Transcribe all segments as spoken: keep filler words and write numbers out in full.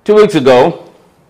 Two weeks ago,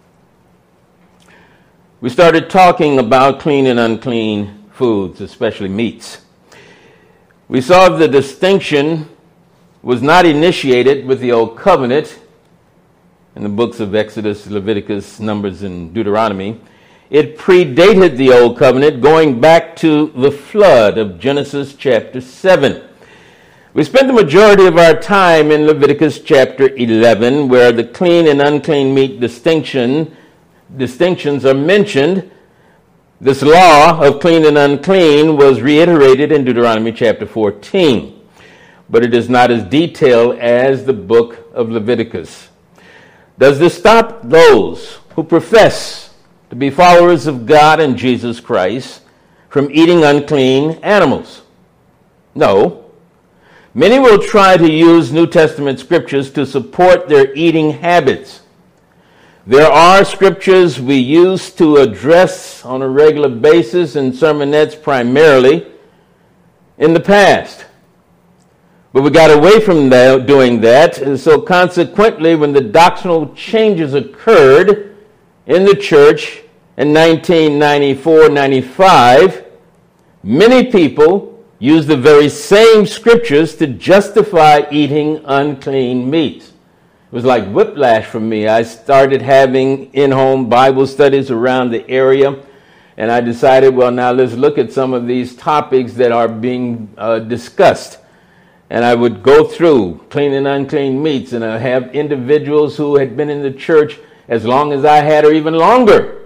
we started talking about clean and unclean foods, especially meats. We saw the distinction was not initiated with the Old Covenant in the books of Exodus, Leviticus, Numbers, and Deuteronomy. It predated the Old Covenant, going back to the flood of Genesis chapter seven. We spent the majority of our time in Leviticus chapter eleven, where the clean and unclean meat distinction distinctions are mentioned. This law of clean and unclean was reiterated in Deuteronomy chapter fourteen, but it is not as detailed as the book of Leviticus. Does this stop those who profess to be followers of God and Jesus Christ from eating unclean animals? No. Many will try to use New Testament scriptures to support their eating habits. There are scriptures we use to address on a regular basis in sermonettes primarily in the past. But we got away from that, doing that, and so consequently, when the doctrinal changes occurred in the church in nineteen ninety-four ninety-five, many people used the very same scriptures to justify eating unclean meats. It was like whiplash for me. I started having in-home Bible studies around the area, and I decided, well, now let's look at some of these topics that are being uh, discussed. And I would go through clean and unclean meats, and I have individuals who had been in the church as long as I had, or even longer,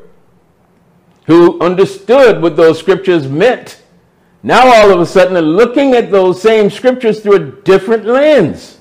who understood what those scriptures meant. Now all of a sudden they're looking at those same scriptures through a different lens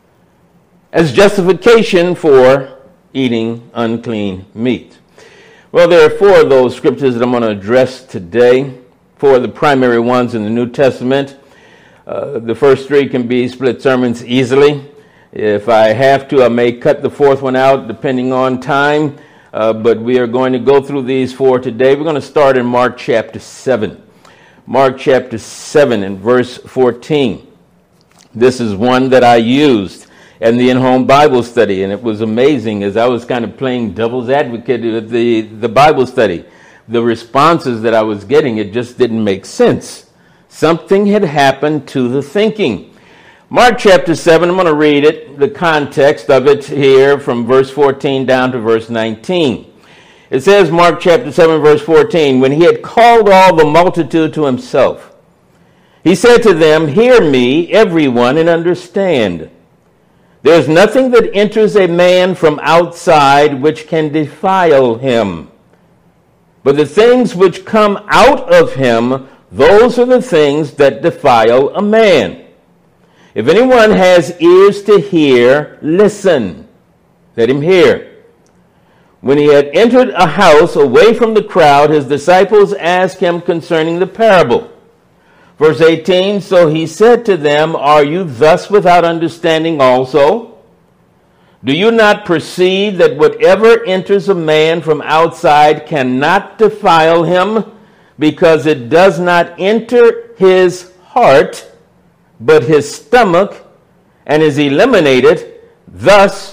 as justification for eating unclean meat. Well, there are four of those scriptures that I'm going to address today, four of the primary ones in the New Testament. Uh, the first three can be split sermons easily. If I have to, I may cut the fourth one out depending on time, uh, but we are going to go through these four today. We're going to start in Mark chapter seven. Mark chapter seven and verse fourteen. This is one that I used in the in-home Bible study, and it was amazing as I was kind of playing devil's advocate with the, the Bible study. The responses that I was getting, it just didn't make sense. Something had happened to the thinking. Mark chapter seven, I'm going to read it, the context of it here from verse fourteen down to verse nineteen. It says, Mark chapter seven, verse fourteen, when he had called all the multitude to himself, he said to them, hear me, everyone, and understand. There is nothing that enters a man from outside which can defile him. But the things which come out of him, those are the things that defile a man. If anyone has ears to hear, listen. Let him hear. When he had entered a house away from the crowd, his disciples asked him concerning the parable. Verse eighteen, so he said to them, are you thus without understanding also? Do you not perceive that whatever enters a man from outside cannot defile him, because it does not enter his heart, but his stomach, and is eliminated, thus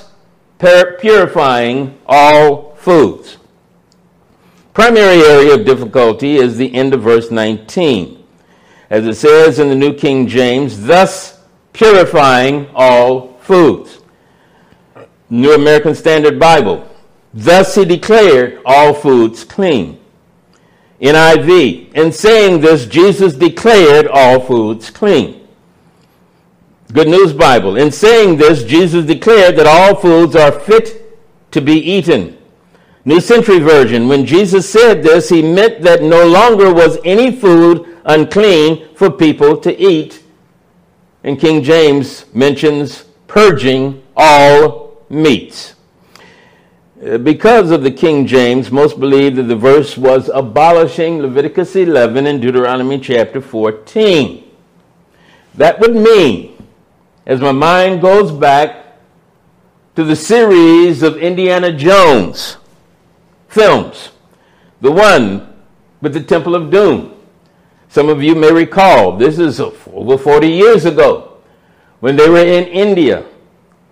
purifying all foods? Primary area of difficulty is the end of verse nineteen. As it says in the New King James, thus purifying all foods. New American Standard Bible, thus he declared all foods clean. N I V, in saying this, Jesus declared all foods clean. Good News Bible, in saying this, Jesus declared that all foods are fit to be eaten. New Century Version, when Jesus said this, he meant that no longer was any food unclean for people to eat. And King James mentions purging all meats. Because of the King James, most believe that the verse was abolishing Leviticus eleven and Deuteronomy chapter fourteen. That would mean, as my mind goes back to the series of Indiana Jones films, the one with the Temple of Doom. Some of you may recall, this is over forty years ago, when they were in India,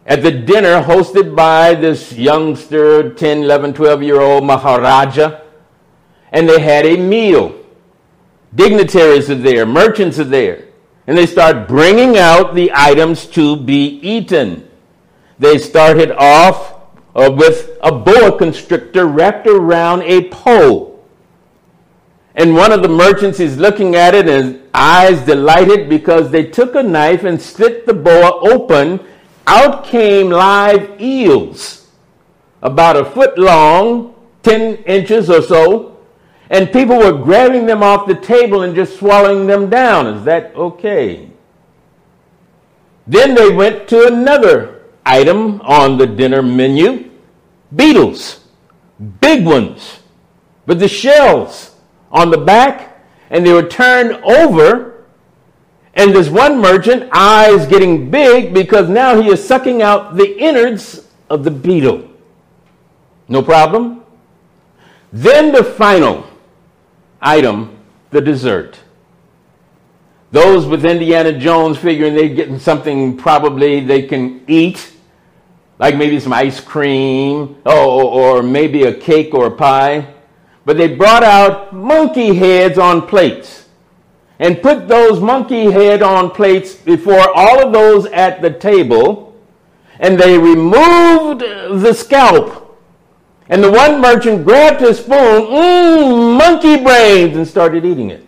at the dinner hosted by this youngster, ten, eleven, twelve-year-old Maharaja, and they had a meal. Dignitaries are there, merchants are there, and they start bringing out the items to be eaten. They started off uh, with a boa constrictor wrapped around a pole. And one of the merchants is looking at it and his eyes delighted because they took a knife and slit the boa open. Out came live eels, about a foot long, ten inches or so, and people were grabbing them off the table and just swallowing them down. Is that okay? Then they went to another item on the dinner menu, beetles, big ones, with the shells on the back, and they were turned over, and this one merchant, eyes getting big because now he is sucking out the innards of the beetle. No problem. Then the final item, the dessert. Those with Indiana Jones figuring they're getting something probably they can eat, like maybe some ice cream, or, or maybe a cake or a pie. But they brought out monkey heads on plates and put those monkey head on plates before all of those at the table, and they removed the scalp. And the one merchant grabbed his spoon, mmm, monkey brains, and started eating it.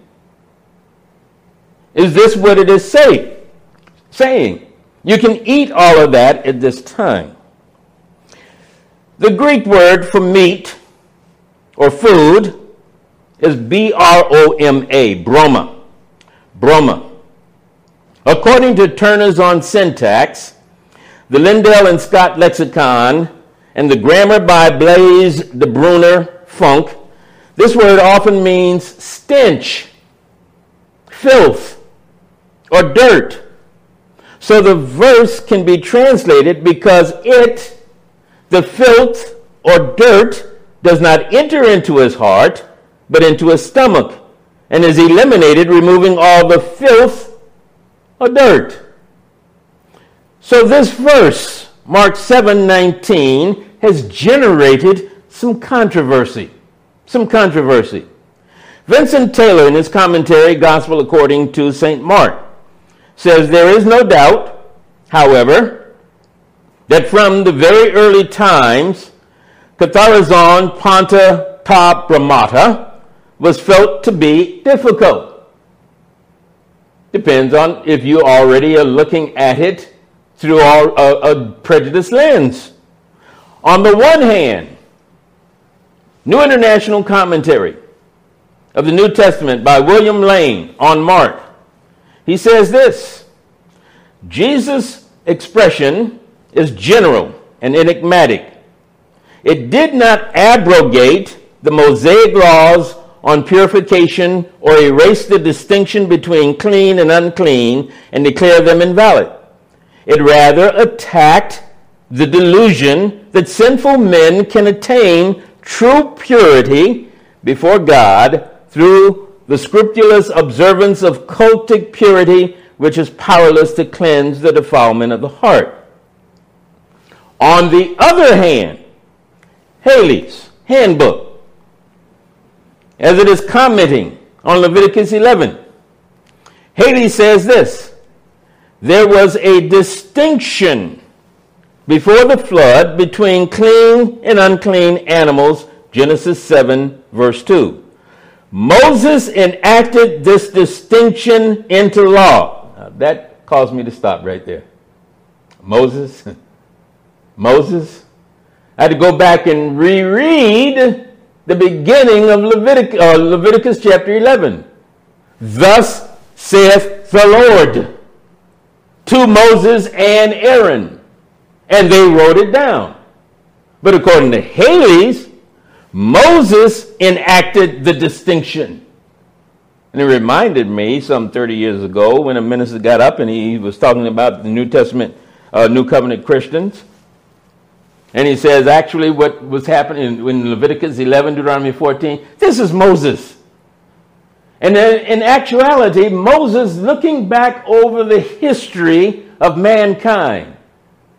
Is this what it is say, saying? You can eat all of that at this time. The Greek word for meat or food is B R O M A, broma. Broma. According to Turner's on Syntax, the Lindell and Scott Lexicon, and the grammar by Blaise de Bruner Funk, this word often means stench, filth, or dirt. So the verse can be translated because it, the filth or dirt, does not enter into his heart, but into his stomach, and is eliminated, removing all the filth or dirt. So this verse, Mark seven nineteen, has generated some controversy. Some controversy. Vincent Taylor, in his commentary, Gospel According to Saint Mark, says there is no doubt, however, that from the very early times, Katharizon Panta Ta Brahmata was felt to be difficult. Depends on if you already are looking at it through a, a prejudiced lens. On the one hand, New International Commentary of the New Testament by William Lane on Mark, he says this: Jesus' expression is general and enigmatic. It did not abrogate the Mosaic laws on purification or erase the distinction between clean and unclean and declare them invalid. It rather attacked the delusion that sinful men can attain true purity before God through the scrupulous observance of cultic purity, which is powerless to cleanse the defilement of the heart. On the other hand, Haley's Handbook, as it is commenting on Leviticus eleven, Haley says this: there was a distinction before the flood between clean and unclean animals, Genesis seven, verse two. Moses enacted this distinction into law. Now, that caused me to stop right there. Moses, Moses. I had to go back and reread the beginning of Leviticus, uh, Leviticus chapter eleven. Thus saith the Lord to Moses and Aaron. And they wrote it down. But according to Haley's, Moses enacted the distinction. And it reminded me some thirty years ago when a minister got up and he was talking about the New Testament, uh, New Covenant Christians. And he says, actually, what was happening in Leviticus eleven, Deuteronomy fourteen, this is Moses. And in actuality, Moses looking back over the history of mankind.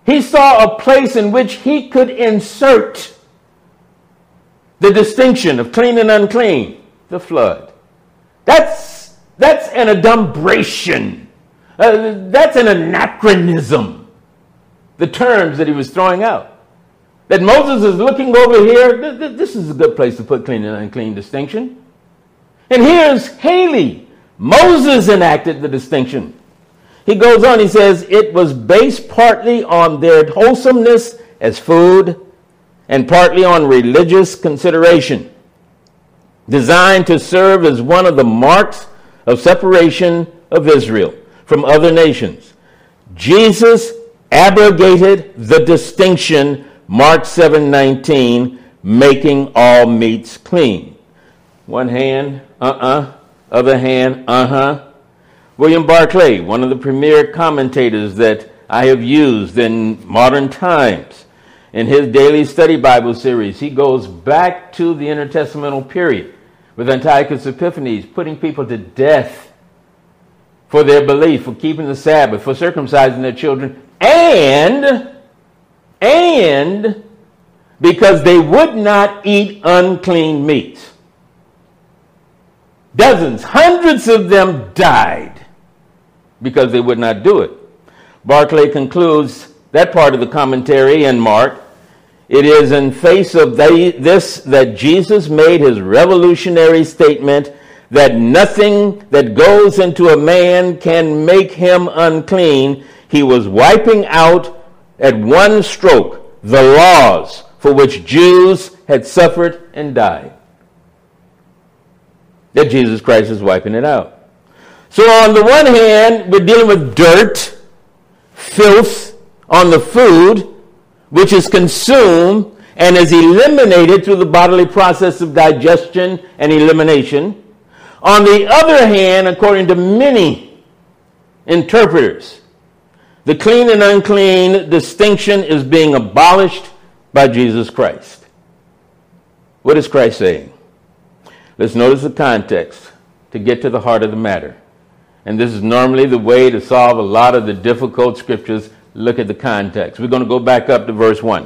He saw a place in which he could insert the distinction of clean and unclean, the flood. That's, that's an adumbration. Uh, that's an anachronism. The terms that he was throwing out. That Moses is looking over here, th- th- this is a good place to put clean and unclean distinction. And here's Haley. Moses enacted the distinction. He goes on, he says, it was based partly on their wholesomeness as food and partly on religious consideration, designed to serve as one of the marks of separation of Israel from other nations. Jesus abrogated the distinction, Mark seven nineteen, making all meats clean. One hand, uh-uh. Other hand, uh-huh. William Barclay, one of the premier commentators that I have used in modern times, in his Daily Study Bible series, he goes back to the intertestamental period with Antiochus Epiphanes putting people to death for their belief, for keeping the Sabbath, for circumcising their children, and, and because they would not eat unclean meats. Dozens, hundreds of them died because they would not do it. Barclay concludes that part of the commentary in Mark. It is in face of they, this that Jesus made his revolutionary statement that nothing that goes into a man can make him unclean. He was wiping out at one stroke the laws for which Jews had suffered and died. That Jesus Christ is wiping it out. So on the one hand, we're dealing with dirt, filth on the food, which is consumed and is eliminated through the bodily process of digestion and elimination. On the other hand, according to many interpreters, the clean and unclean distinction is being abolished by Jesus Christ. What is Christ saying? Let's notice the context to get to the heart of the matter. And this is normally the way to solve a lot of the difficult scriptures. Look at the context. We're going to go back up to verse one.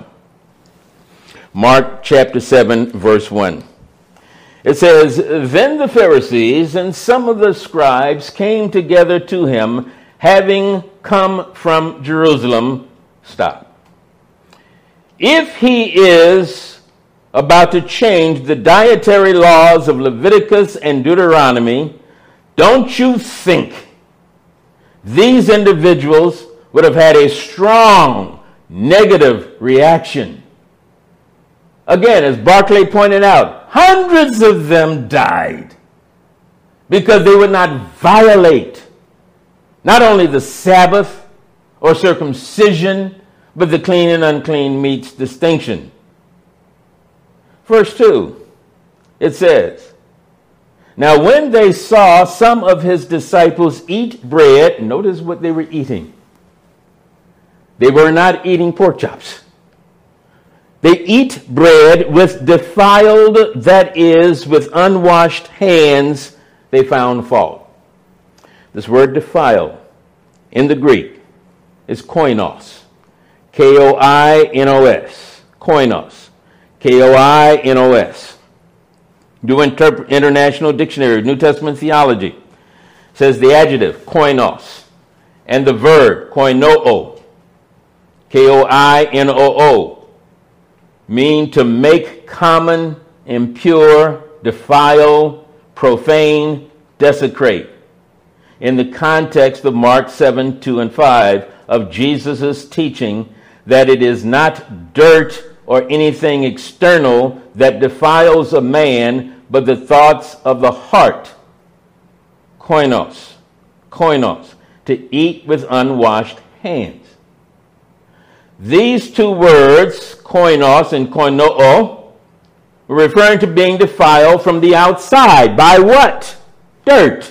Mark chapter seven, verse one. It says, then the Pharisees and some of the scribes came together to him, having come from Jerusalem. Stop. If he is about to change the dietary laws of Leviticus and Deuteronomy, don't you think these individuals would have had a strong negative reaction? Again, as Barclay pointed out, hundreds of them died because they would not violate not only the Sabbath or circumcision, but the clean and unclean meats distinction. Verse two, it says, now when they saw some of his disciples eat bread, notice what they were eating. They were not eating pork chops. They eat bread with defiled, that is, with unwashed hands, they found fault. This word defiled in the Greek is koinos. K O I N O S. Koinos. K O I N O S. New Inter- International Dictionary, New Testament Theology, says the adjective, koinos, and the verb, koinoo, K O I N O O, mean to make common, impure, defile, profane, desecrate. In the context of Mark seven, two and five, of Jesus' teaching that it is not dirt or anything external that defiles a man, but the thoughts of the heart. Koinos. Koinos. To eat with unwashed hands. These two words, koinos and koinoo, were referring to being defiled from the outside. By what? Dirt.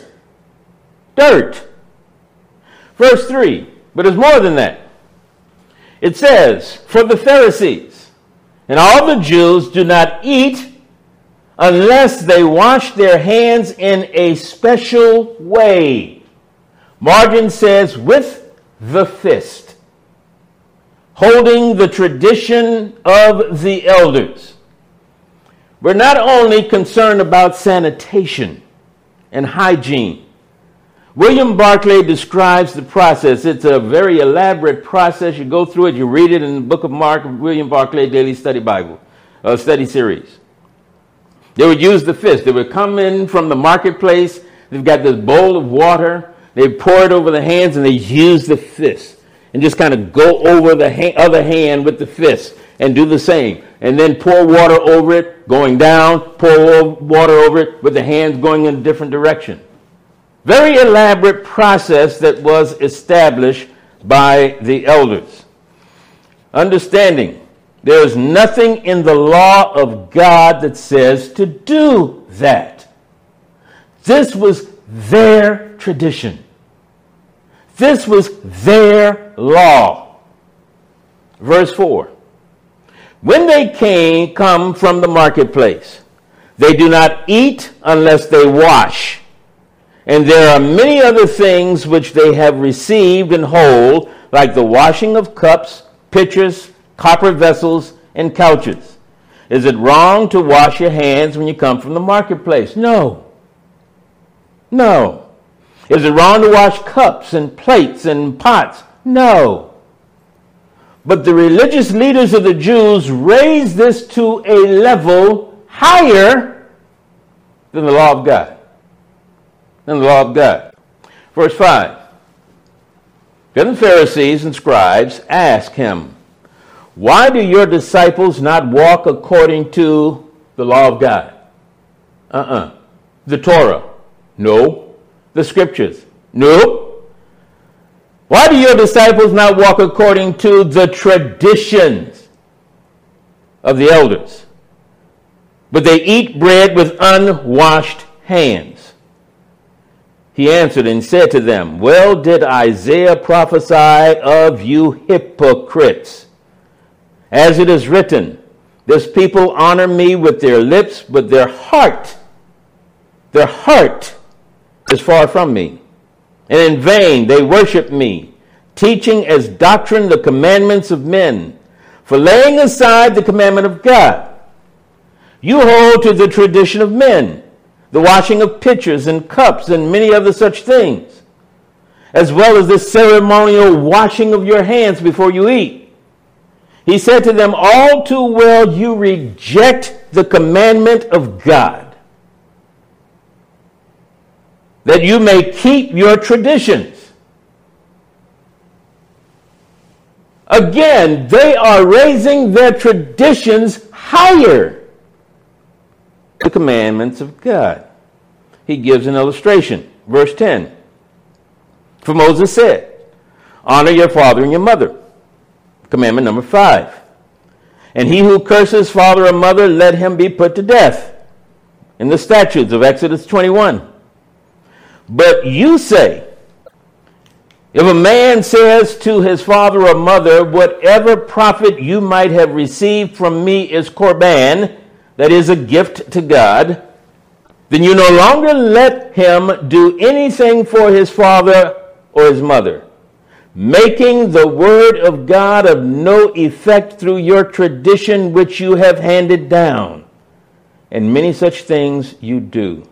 Dirt. Verse three. But it's more than that. It says, for the Pharisees and all the Jews do not eat unless they wash their hands in a special way. Margin says, with the fist. holding the tradition of the elders. We're not only concerned about sanitation and hygiene. William Barclay describes the process. It's a very elaborate process. You go through it, you read it in the book of Mark, William Barclay Daily Study Bible, uh, study series. They would use the fist. They would come in from the marketplace. They've got this bowl of water. They pour it over the hands, and they use the fist and just kind of go over the ha- other hand with the fist and do the same. And then pour water over it, going down, pour water over it with the hands going in a different direction. Very elaborate process that was established by the elders. Understanding, there is nothing in the law of God that says to do that. This was their tradition. This was their law. Verse four. When they came, come from the marketplace, they do not eat unless they wash. And there are many other things which they have received and hold, like the washing of cups, pitchers, copper vessels, and couches. Is it wrong to wash your hands when you come from the marketplace? No. No. Is it wrong to wash cups and plates and pots? No. But the religious leaders of the Jews raised this to a level higher than the law of God. Than the law of God. Verse five. Then the Pharisees and scribes asked him, why do your disciples not walk according to the law of God? Uh-uh. The Torah? No. The scriptures? No. Why do your disciples not walk according to the traditions of the elders? But they eat bread with unwashed hands. He answered and said to them, well did Isaiah prophesy of you hypocrites. As it is written, this people honor me with their lips, but their heart, their heart is far from me. And in vain they worship me, teaching as doctrine the commandments of men, for laying aside the commandment of God. You hold to the tradition of men, the washing of pitchers and cups and many other such things, as well as the ceremonial washing of your hands before you eat. He said to them, all too well you reject the commandment of God, that you may keep your traditions. Again, they are raising their traditions higher than the commandments of God. He gives an illustration. Verse ten. For Moses said, honor your father and your mother. Commandment number five. And he who curses father or mother, let him be put to death. In the statutes of Exodus twenty-one. But you say, if a man says to his father or mother, whatever profit you might have received from me is korban, that is a gift to God, then you no longer let him do anything for his father or his mother, making the word of God of no effect through your tradition which you have handed down. And many such things you do.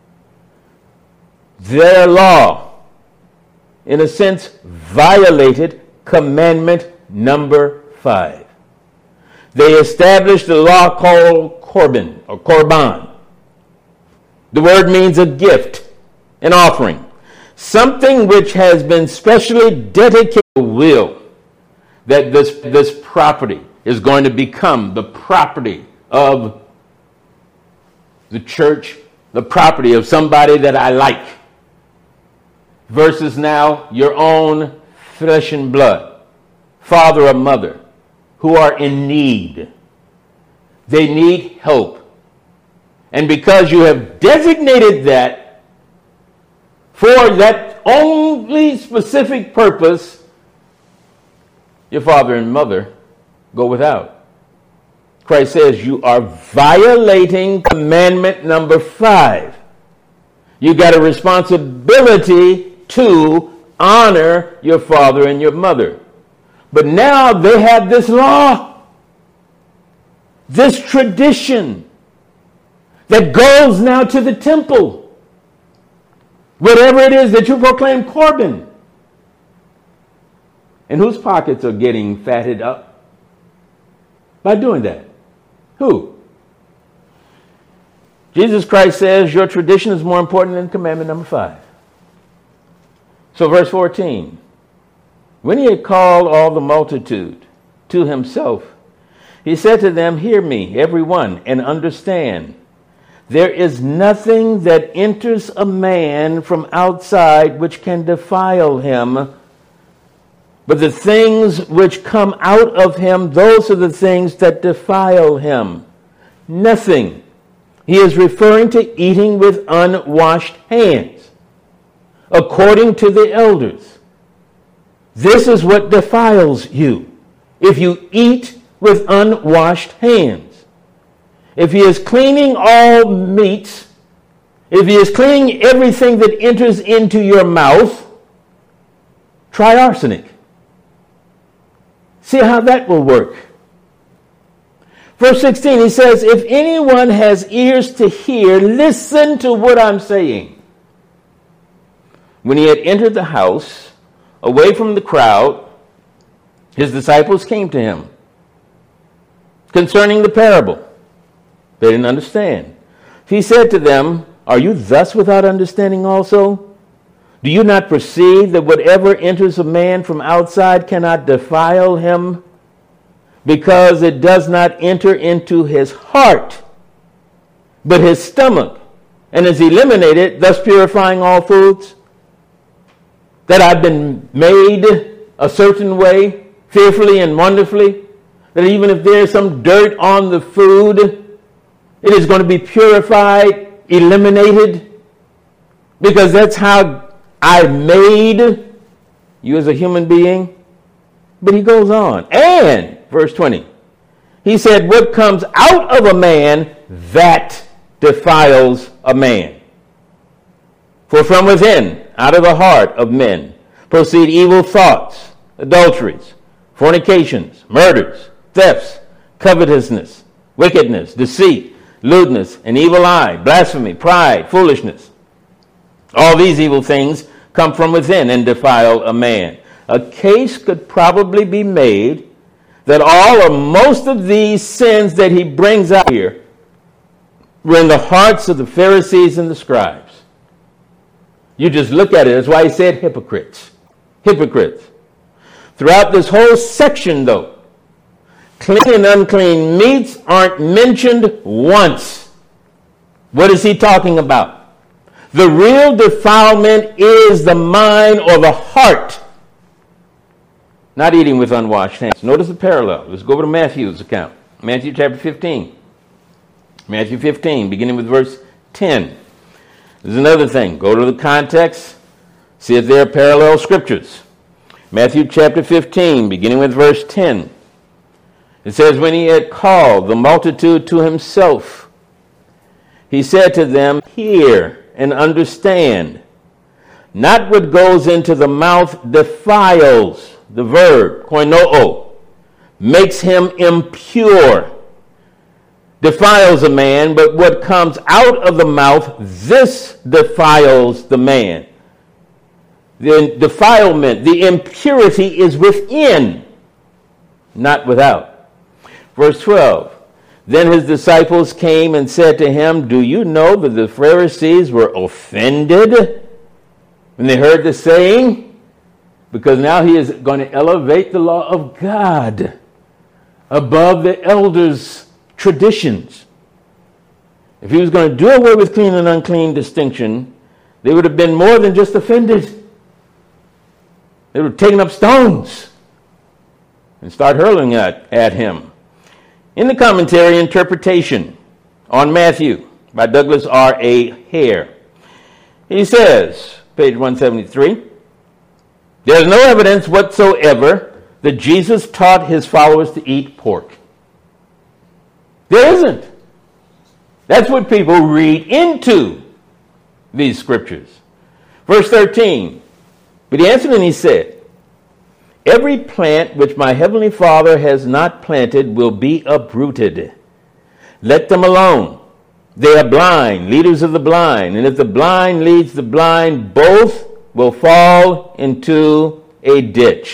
Their law, in a sense, violated commandment number five. They established a law called korban or korban. The word means a gift, an offering, something which has been specially dedicated to the will that this, this property is going to become the property of the church, the property of somebody that I like, versus now your own flesh and blood, father or mother, who are in need. They need help. And because you have designated that for that only specific purpose, your father and mother go without. Christ says you are violating commandment number five. You got a responsibility to honor your father and your mother. But now they have this law, this tradition that goes now to the temple. Whatever it is that you proclaim Corban. And whose pockets are getting fatted up by doing that? Who? Jesus Christ says your tradition is more important than commandment number five. So verse fourteen. When he had called all the multitude to himself, he said to them, hear me, every one, and understand. There is nothing that enters a man from outside which can defile him, but the things which come out of him, those are the things that defile him. Nothing. He is referring to eating with unwashed hands, according to the elders. This is what defiles you, if you eat with unwashed hands. If he is cleaning all meats, if he is cleaning everything that enters into your mouth, try arsenic. See how that will work. Verse sixteen, he says, if anyone has ears to hear, listen to what I'm saying. When he had entered the house, away from the crowd, his disciples came to him concerning the parable. They didn't understand. He said to them, are you thus without understanding also? Do you not perceive that whatever enters a man from outside cannot defile him, because it does not enter into his heart, but his stomach, and is eliminated, thus purifying all foods? That I've been made a certain way, fearfully and wonderfully, that even if there's some dirt on the food, it is going to be purified, eliminated, because that's how I made you as a human being. But he goes on. And, verse twenty, he said, what comes out of a man, that defiles a man. For from within, out of the heart of men, proceed evil thoughts, adulteries, fornications, murders, thefts, covetousness, wickedness, deceit, lewdness, an evil eye, blasphemy, pride, foolishness. All these evil things come from within and defile a man. A case could probably be made that all or most of these sins that he brings out here were in the hearts of the Pharisees and the scribes. You just look at it. That's why he said hypocrites. Hypocrites. Throughout this whole section, though, clean and unclean meats aren't mentioned once. What is he talking about? The real defilement is the mind or the heart. Not eating with unwashed hands. Notice the parallel. Let's go over to Matthew's account. Matthew chapter fifteen. Matthew fifteen, beginning with verse ten. There's another thing. Go to the context. See if there are parallel scriptures. Matthew chapter fifteen, beginning with verse ten. It says, when he had called the multitude to himself, he said to them, hear and understand. Not what goes into the mouth defiles, the verb, koinoo, makes him impure, defiles a man, but what comes out of the mouth, this defiles the man. The defilement, the impurity is within, not without. Verse twelve, then his disciples came and said to him, do you know that the Pharisees were offended when they heard the saying? Because now he is going to elevate the law of God above the elders' traditions. If he was going to do away with clean and unclean distinction, they would have been more than just offended. They would have taken up stones and start hurling at, at him. In the commentary, Interpretation on Matthew by Douglas R. A. Hare, he says, page one seventy-three, there's no evidence whatsoever that Jesus taught his followers to eat pork. There isn't. That's what people read into these scriptures. Verse thirteen, but he answered and he said, Every plant which my heavenly Father has not planted will be uprooted. Let them alone. They are blind, leaders of the blind. And if the blind leads the blind, both will fall into a ditch.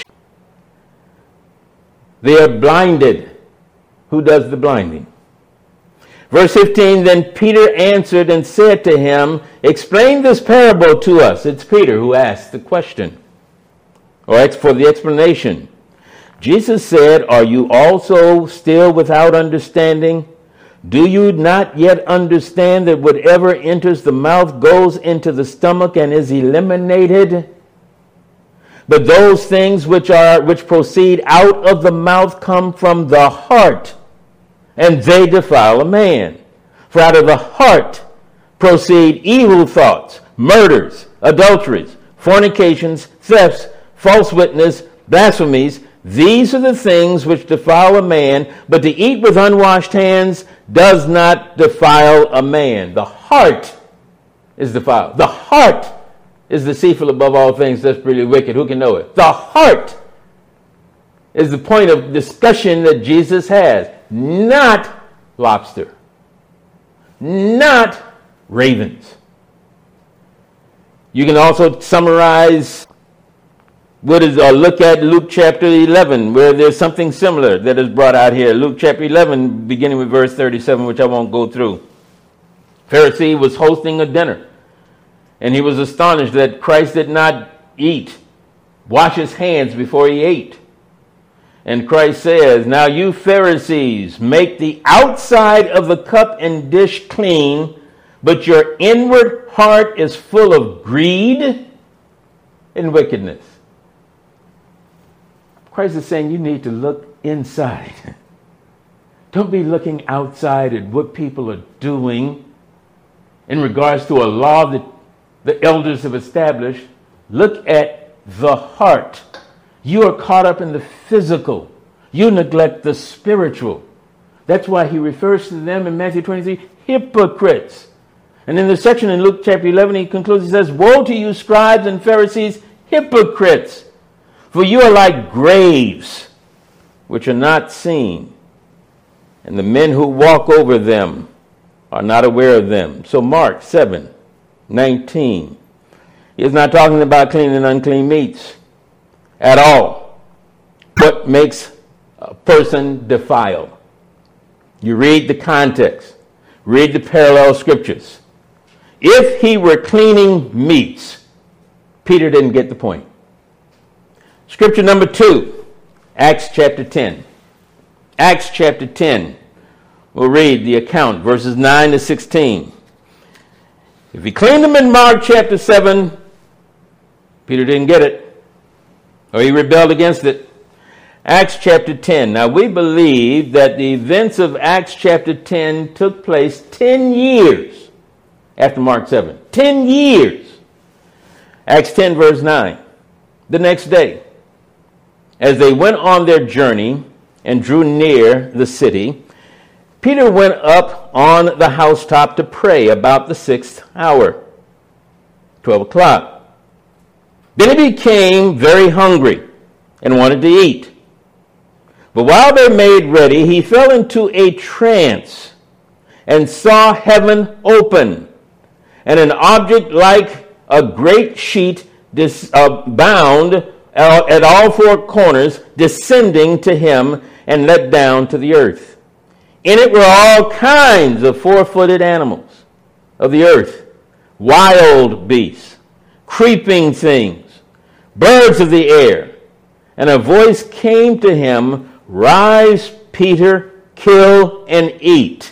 They are blinded. Who does the blinding? Verse fifteen, then Peter answered and said to him, explain this parable to us. It's Peter who asked the question, or for the explanation. Jesus said, are you also still without understanding? Do you not yet understand that whatever enters the mouth goes into the stomach and is eliminated? But those things which are which proceed out of the mouth come from the heart, and they defile a man. For out of the heart proceed evil thoughts, murders, adulteries, fornications, thefts, false witness, blasphemies. These are the things which defile a man, but to eat with unwashed hands does not defile a man. The heart is defiled. The heart is deceitful above all things, desperately wicked. Who can know it? The heart is the point of discussion that Jesus has. Not lobster. Not ravens. You can also summarize what is, or look at Luke chapter eleven, where there's something similar that is brought out here. Luke chapter eleven, beginning with verse thirty-seven, which I won't go through. Pharisee was hosting a dinner, and he was astonished that Christ did not eat, wash his hands before he ate. And Christ says, now you Pharisees make the outside of the cup and dish clean, but your inward heart is full of greed and wickedness. Christ is saying you need to look inside. Don't be looking outside at what people are doing in regards to a law that the elders have established. Look at the heart. You are caught up in the physical. You neglect the spiritual. That's why he refers to them in Matthew twenty-three, hypocrites. And in the section in Luke chapter eleven, he concludes, he says, woe to you, scribes and Pharisees, hypocrites! For you are like graves, which are not seen, and the men who walk over them are not aware of them. So Mark seven nineteen. He is not talking about clean and unclean meats at all. What makes a person defiled? You read the context. Read the parallel scriptures. If he were cleaning meats, Peter didn't get the point. Scripture number two, Acts chapter ten. Acts chapter ten. We'll read the account, verses nine to sixteen. If he cleaned them in Mark chapter seven, Peter didn't get it, or he rebelled against it. Acts chapter ten. Now we believe that the events of Acts chapter ten took place ten years after Mark seven. Ten years. Acts ten verse nine. The next day, as they went on their journey and drew near the city, Peter went up on the housetop to pray about the sixth hour, twelve o'clock. Then he became very hungry and wanted to eat. But while they made ready, he fell into a trance and saw heaven open, and an object like a great sheet dis, uh, bound uh, at all four corners, descending to him and let down to the earth. In it were all kinds of four-footed animals of the earth, wild beasts, creeping things, birds of the air. And a voice came to him, rise, Peter, kill and eat.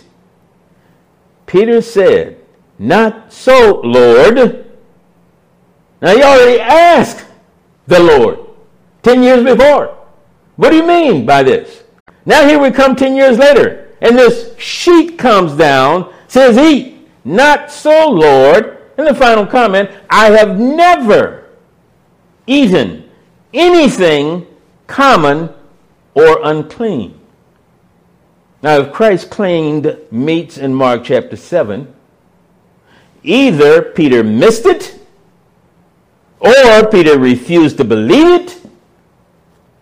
Peter said, not so, Lord. Now he already asked the Lord ten years before. What do you mean by this? Now here we come ten years later, and this sheet comes down, says eat. Not so, Lord. And the final comment, I have never eaten anything common or unclean. Now, if Christ cleaned meats in Mark chapter seven, either Peter missed it, or Peter refused to believe it,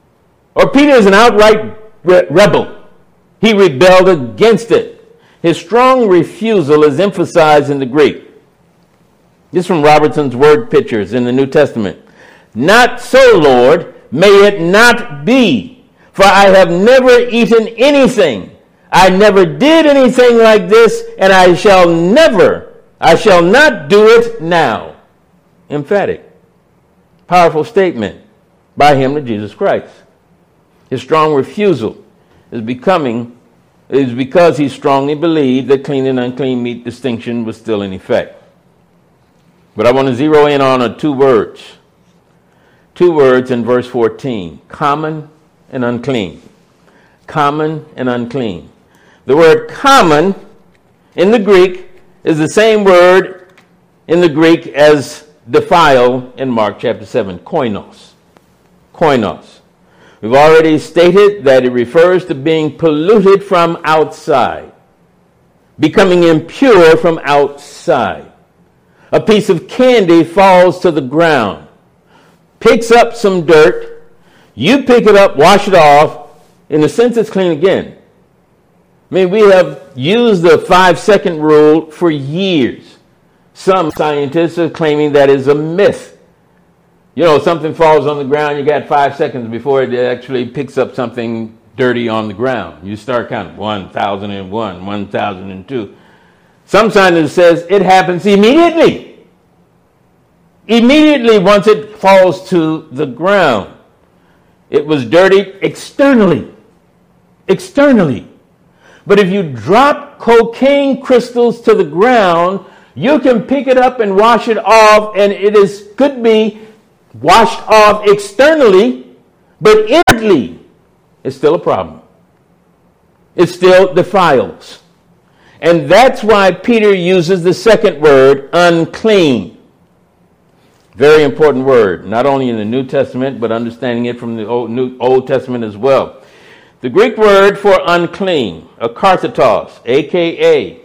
Or Peter is an outright re- rebel. He rebelled against it. His strong refusal is emphasized in the Greek. This is from Robertson's Word Pictures in the New Testament. Not so, Lord, may it not be, for I have never eaten anything. I never did anything like this, and I shall never, I shall not do it now. Emphatic. Powerful statement by him to Jesus Christ. His strong refusal is becoming is because he strongly believed that clean and unclean meat distinction was still in effect. But I want to zero in on a two words. Two words in verse fourteen. Common and unclean. Common and unclean. The word common in the Greek is the same word in the Greek as defile in Mark chapter seven. Koinos. Koinos. We've already stated that it refers to being polluted from outside, becoming impure from outside. A piece of candy falls to the ground, picks up some dirt, you pick it up, wash it off, in a sense it's clean again. I mean, we have used the five-second rule for years. Some scientists are claiming that is a myth. You know, something falls on the ground, you got five seconds before it actually picks up something dirty on the ground. You start counting one thousand one, one thousand two. Some scientist says it happens immediately. Immediately once it falls to the ground. It was dirty externally. Externally. But if you drop cocaine crystals to the ground, you can pick it up and wash it off, and it is could be washed off externally, but inwardly it's still a problem. It still defiles. And that's why Peter uses the second word, unclean. Very important word, not only in the New Testament, but understanding it from the Old, New, Old Testament as well. The Greek word for unclean, akarthetos, a k a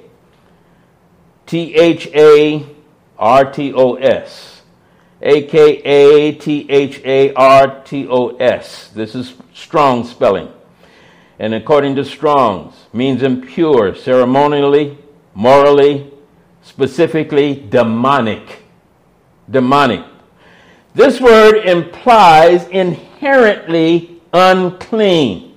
T H A R T O S. A K A T H A R T O S. This is strong spelling. And according to Strong's, means impure, ceremonially, morally, specifically demonic. Demonic. This word implies inherently unclean.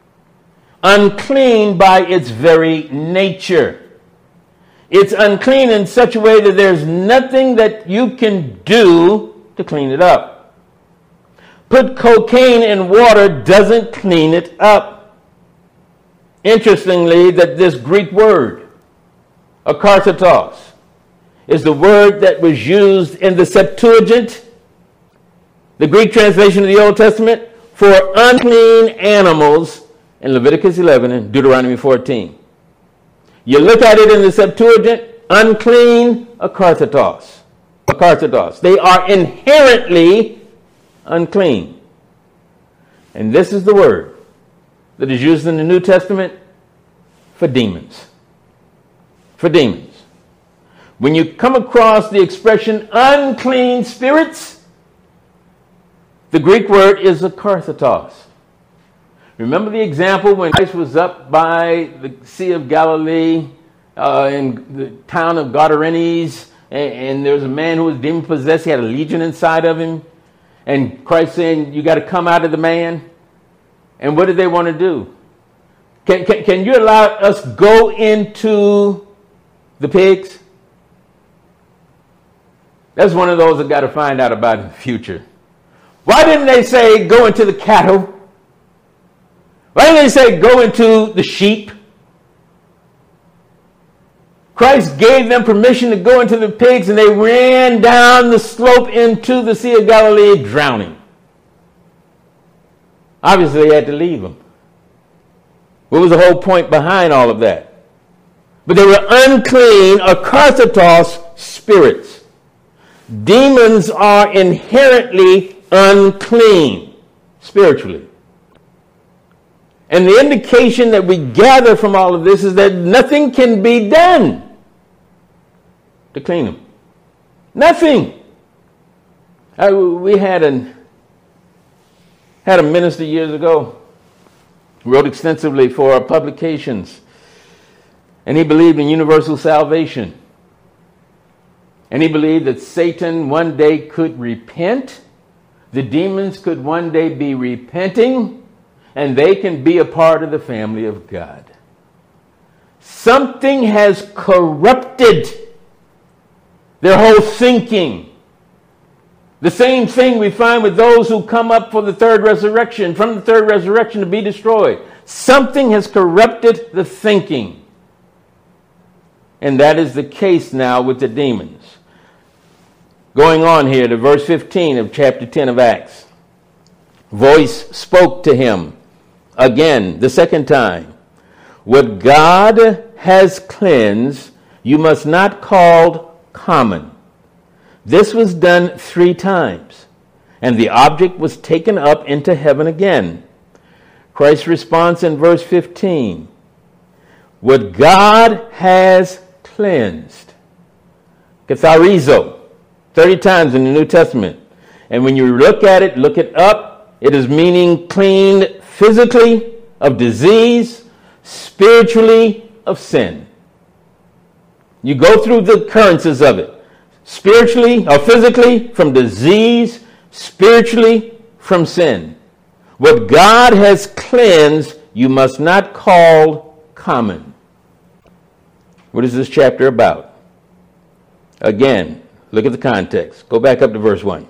Unclean by its very nature. It's unclean in such a way that there's nothing that you can do to clean it up. Put cocaine in water doesn't clean it up. Interestingly, that this Greek word, akarthetos, is the word that was used in the Septuagint, the Greek translation of the Old Testament, for unclean animals in Leviticus eleven and Deuteronomy fourteen. You look at it in the Septuagint, unclean, akarthetos. Akarthetos. They are inherently unclean. And this is the word that is used in the New Testament for demons. For demons. When you come across the expression unclean spirits, the Greek word is akarthetos. Remember the example when Christ was up by the Sea of Galilee uh, in the town of Gadarenes, and, and there was a man who was demon-possessed. He had a legion inside of him. And Christ saying, you got to come out of the man. And what did they want to do? Can, can, can you allow us go into the pigs? That's one of those I've got to find out about in the future. Why didn't they say go into the cattle? Why didn't they say go into the sheep? Christ gave them permission to go into the pigs, and they ran down the slope into the Sea of Galilee, drowning. Obviously, they had to leave them. What was the whole point behind all of that? But they were unclean, akarthetos spirits. Demons are inherently unclean spiritually. And the indication that we gather from all of this is that nothing can be done to clean them. Nothing. Uh, we had an Had a minister years ago, wrote extensively for publications, and he believed in universal salvation. And he believed that Satan one day could repent, the demons could one day be repenting, and they can be a part of the family of God. Something has corrupted their whole thinking. The same thing we find with those who come up for the third resurrection, from the third resurrection to be destroyed. Something has corrupted the thinking. And that is the case now with the demons. Going on here to verse fifteen of chapter ten of Acts. Voice spoke to him again, the second time. What God has cleansed, you must not call common. This was done three times, and the object was taken up into heaven again. Christ's response in verse fifteen, what God has cleansed. Katharizo, thirty times in the New Testament. And when you look at it, look it up, it is meaning cleaned physically of disease, spiritually of sin. You go through the occurrences of it. Spiritually or physically from disease, spiritually from sin. What God has cleansed, you must not call common. What is this chapter about? Again, look at the context. Go back up to verse one.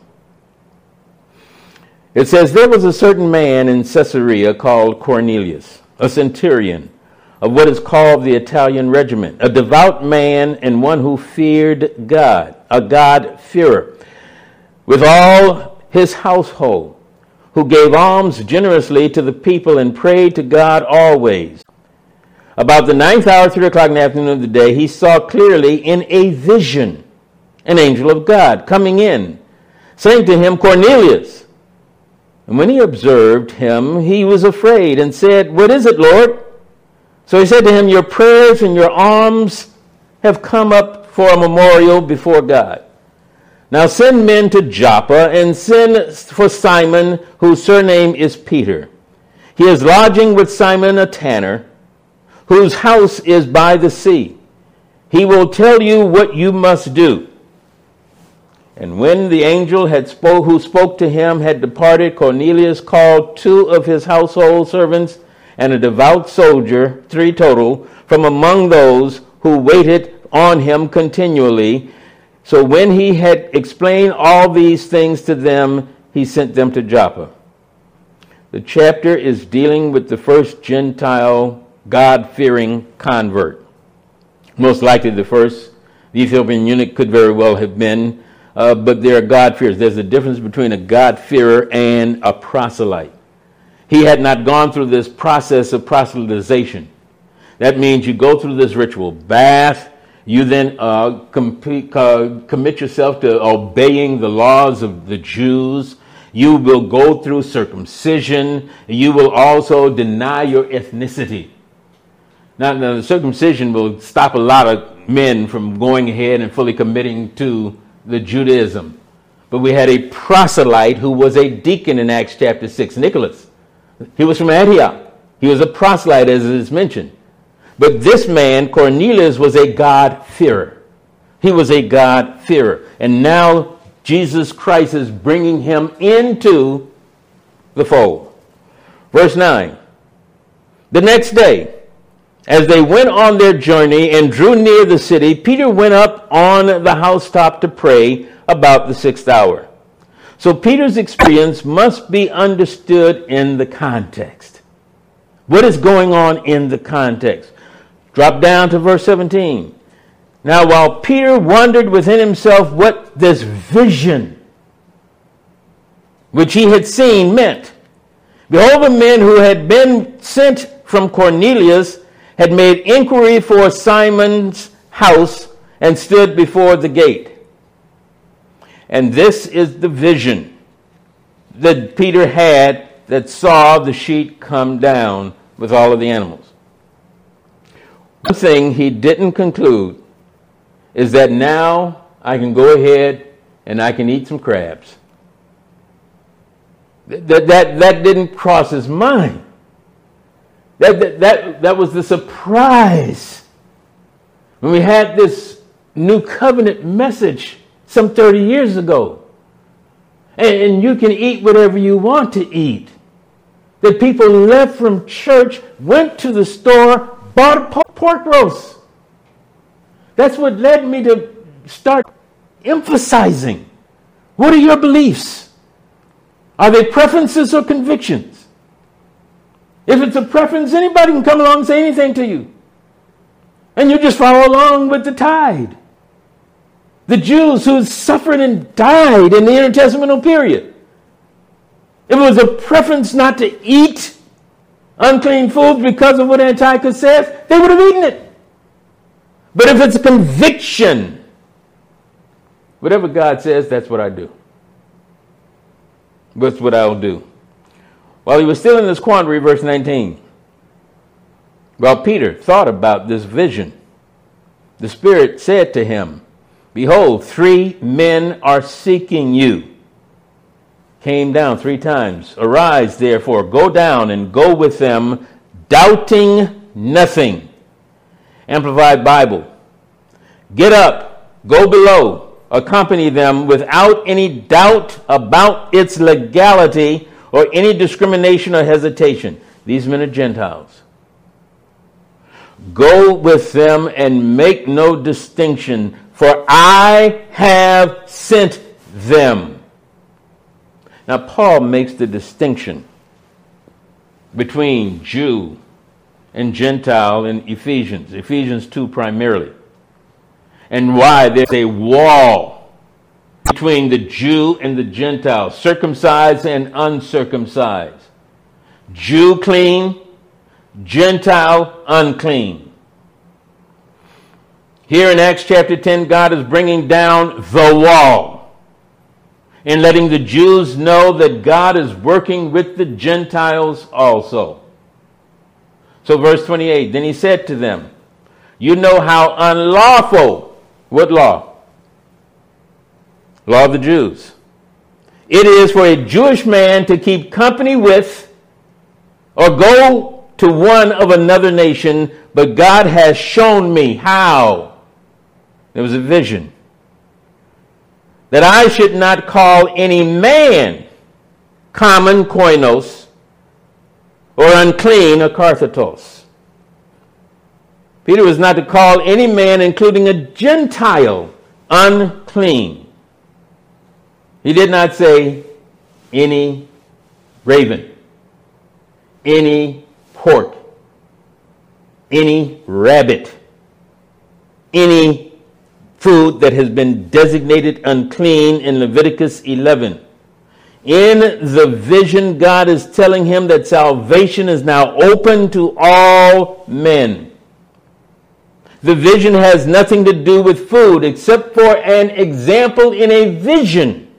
It says, there was a certain man in Caesarea called Cornelius, a centurion of what is called the Italian regiment, a devout man and one who feared God, a God-fearer, with all his household, who gave alms generously to the people and prayed to God always. About the ninth hour, three o'clock in the afternoon of the day, he saw clearly in a vision an angel of God coming in, saying to him, Cornelius. And when he observed him, he was afraid and said, what is it, Lord? So he said to him, your prayers and your alms have come up for a memorial before God. Now send men to Joppa and send for Simon, whose surname is Peter. He is lodging with Simon a tanner, whose house is by the sea. He will tell you what you must do. And when the angel had spoke, who spoke to him had departed, Cornelius called two of his household servants and a devout soldier, three total, from among those who waited on him continually. So when he had explained all these things to them, he sent them to Joppa. The chapter is dealing with the first Gentile God-fearing convert. Most likely the first. The Ethiopian eunuch could very well have been, uh, but they're God-fearers. There's a difference between a God-fearer and a proselyte. He had not gone through this process of proselytization. That means you go through this ritual bath, you then uh, complete, uh, commit yourself to obeying the laws of the Jews. You will go through circumcision. You will also deny your ethnicity. Now, now, the circumcision will stop a lot of men from going ahead and fully committing to the Judaism. But we had a proselyte who was a deacon in Acts chapter six, Nicholas. He was from Antioch. He was a proselyte, as is mentioned. But this man, Cornelius, was a God-fearer. He was a God-fearer. And now Jesus Christ is bringing him into the fold. Verse nine. The next day, as they went on their journey and drew near the city, Peter went up on the housetop to pray about the sixth hour. So Peter's experience must be understood in the context. What is going on in the context? Drop down to verse seventeen. Now while Peter wondered within himself what this vision which he had seen meant, behold, the men who had been sent from Cornelius had made inquiry for Simon's house and stood before the gate. And this is the vision that Peter had that saw the sheet come down with all of the animals. One thing he didn't conclude is that now I can go ahead and I can eat some crabs. That, that, that didn't cross his mind. That, that, that, that was the surprise when we had this new covenant message some thirty years ago. And, and you can eat whatever you want to eat. That people left from church, went to the store, bought a pork roast. That's what led me to start emphasizing. What are your beliefs? Are they preferences or convictions? If it's a preference, anybody can come along and say anything to you. And you just follow along with the tide. The Jews who suffered and died in the intertestamental period. If it was a preference not to eat unclean foods because of what Antiochus says, they would have eaten it. But if it's a conviction, whatever God says, that's what I do. That's what I'll do. While he was still in this quandary, verse nineteen, while Peter thought about this vision, the Spirit said to him, behold, three men are seeking you. Came down three times. Arise, therefore, go down and go with them, doubting nothing. Amplified Bible. Get up, go below. Accompany them without any doubt about its legality or any discrimination or hesitation. These men are Gentiles. Go with them and make no distinction, for I have sent them. Now, Paul makes the distinction between Jew and Gentile in Ephesians, Ephesians two primarily. And why there's a wall between the Jew and the Gentile, circumcised and uncircumcised. Jew clean, Gentile unclean. Here in Acts chapter ten, God is bringing down the wall and letting the Jews know that God is working with the Gentiles also. So verse twenty-eight, then he said to them, you know how unlawful. What law? Law of the Jews. It is for a Jewish man to keep company with or go to one of another nation, but God has shown me how. There was a vision. That I should not call any man common koinos or unclean or karthatos. Peter was not to call any man, including a Gentile, unclean. He did not say any raven, any pork, any rabbit, any food that has been designated unclean in Leviticus eleven. In the vision, God is telling him that salvation is now open to all men. The vision has nothing to do with food except for an example in a vision.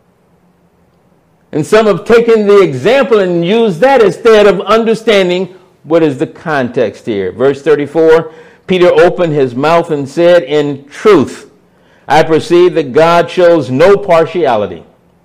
And some have taken the example and used that instead of understanding what is the context here. Verse thirty-four, Peter opened his mouth and said, in truth, I perceive that God shows no partiality.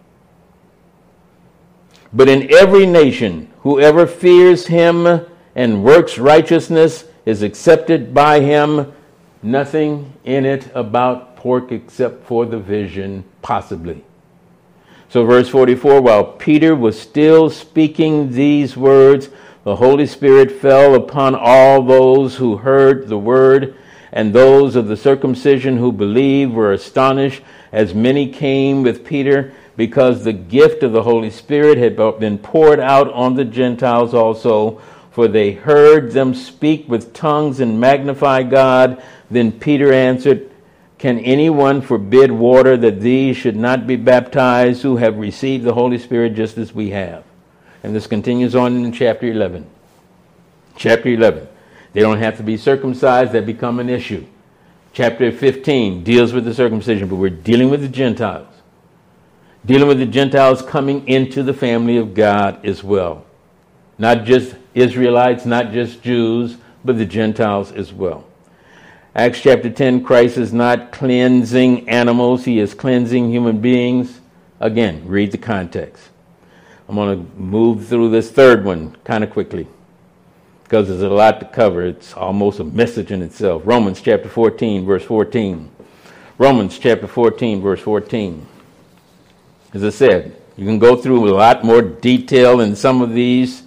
But in every nation, whoever fears him and works righteousness is accepted by him. Nothing in it about pork except for the vision, possibly. So verse forty-four, while Peter was still speaking these words, the Holy Spirit fell upon all those who heard the word, and those of the circumcision who believed were astonished, as many came with Peter, because the gift of the Holy Spirit had been poured out on the Gentiles also, for they heard them speak with tongues and magnify God. Then Peter answered, can anyone forbid water that these should not be baptized who have received the Holy Spirit just as we have? And this continues on in chapter eleven. Chapter eleven. They don't have to be circumcised. That become an issue. Chapter fifteen deals with the circumcision, but we're dealing with the Gentiles. Dealing with the Gentiles coming into the family of God as well. Not just Israelites, not just Jews, but the Gentiles as well. Acts chapter ten, Christ is not cleansing animals. He is cleansing human beings. Again, read the context. I'm going to move through this third one kind of quickly because there's a lot to cover. It's almost a message in itself. Romans chapter fourteen, verse fourteen. Romans chapter fourteen, verse fourteen. As I said, you can go through a lot more detail in some of these,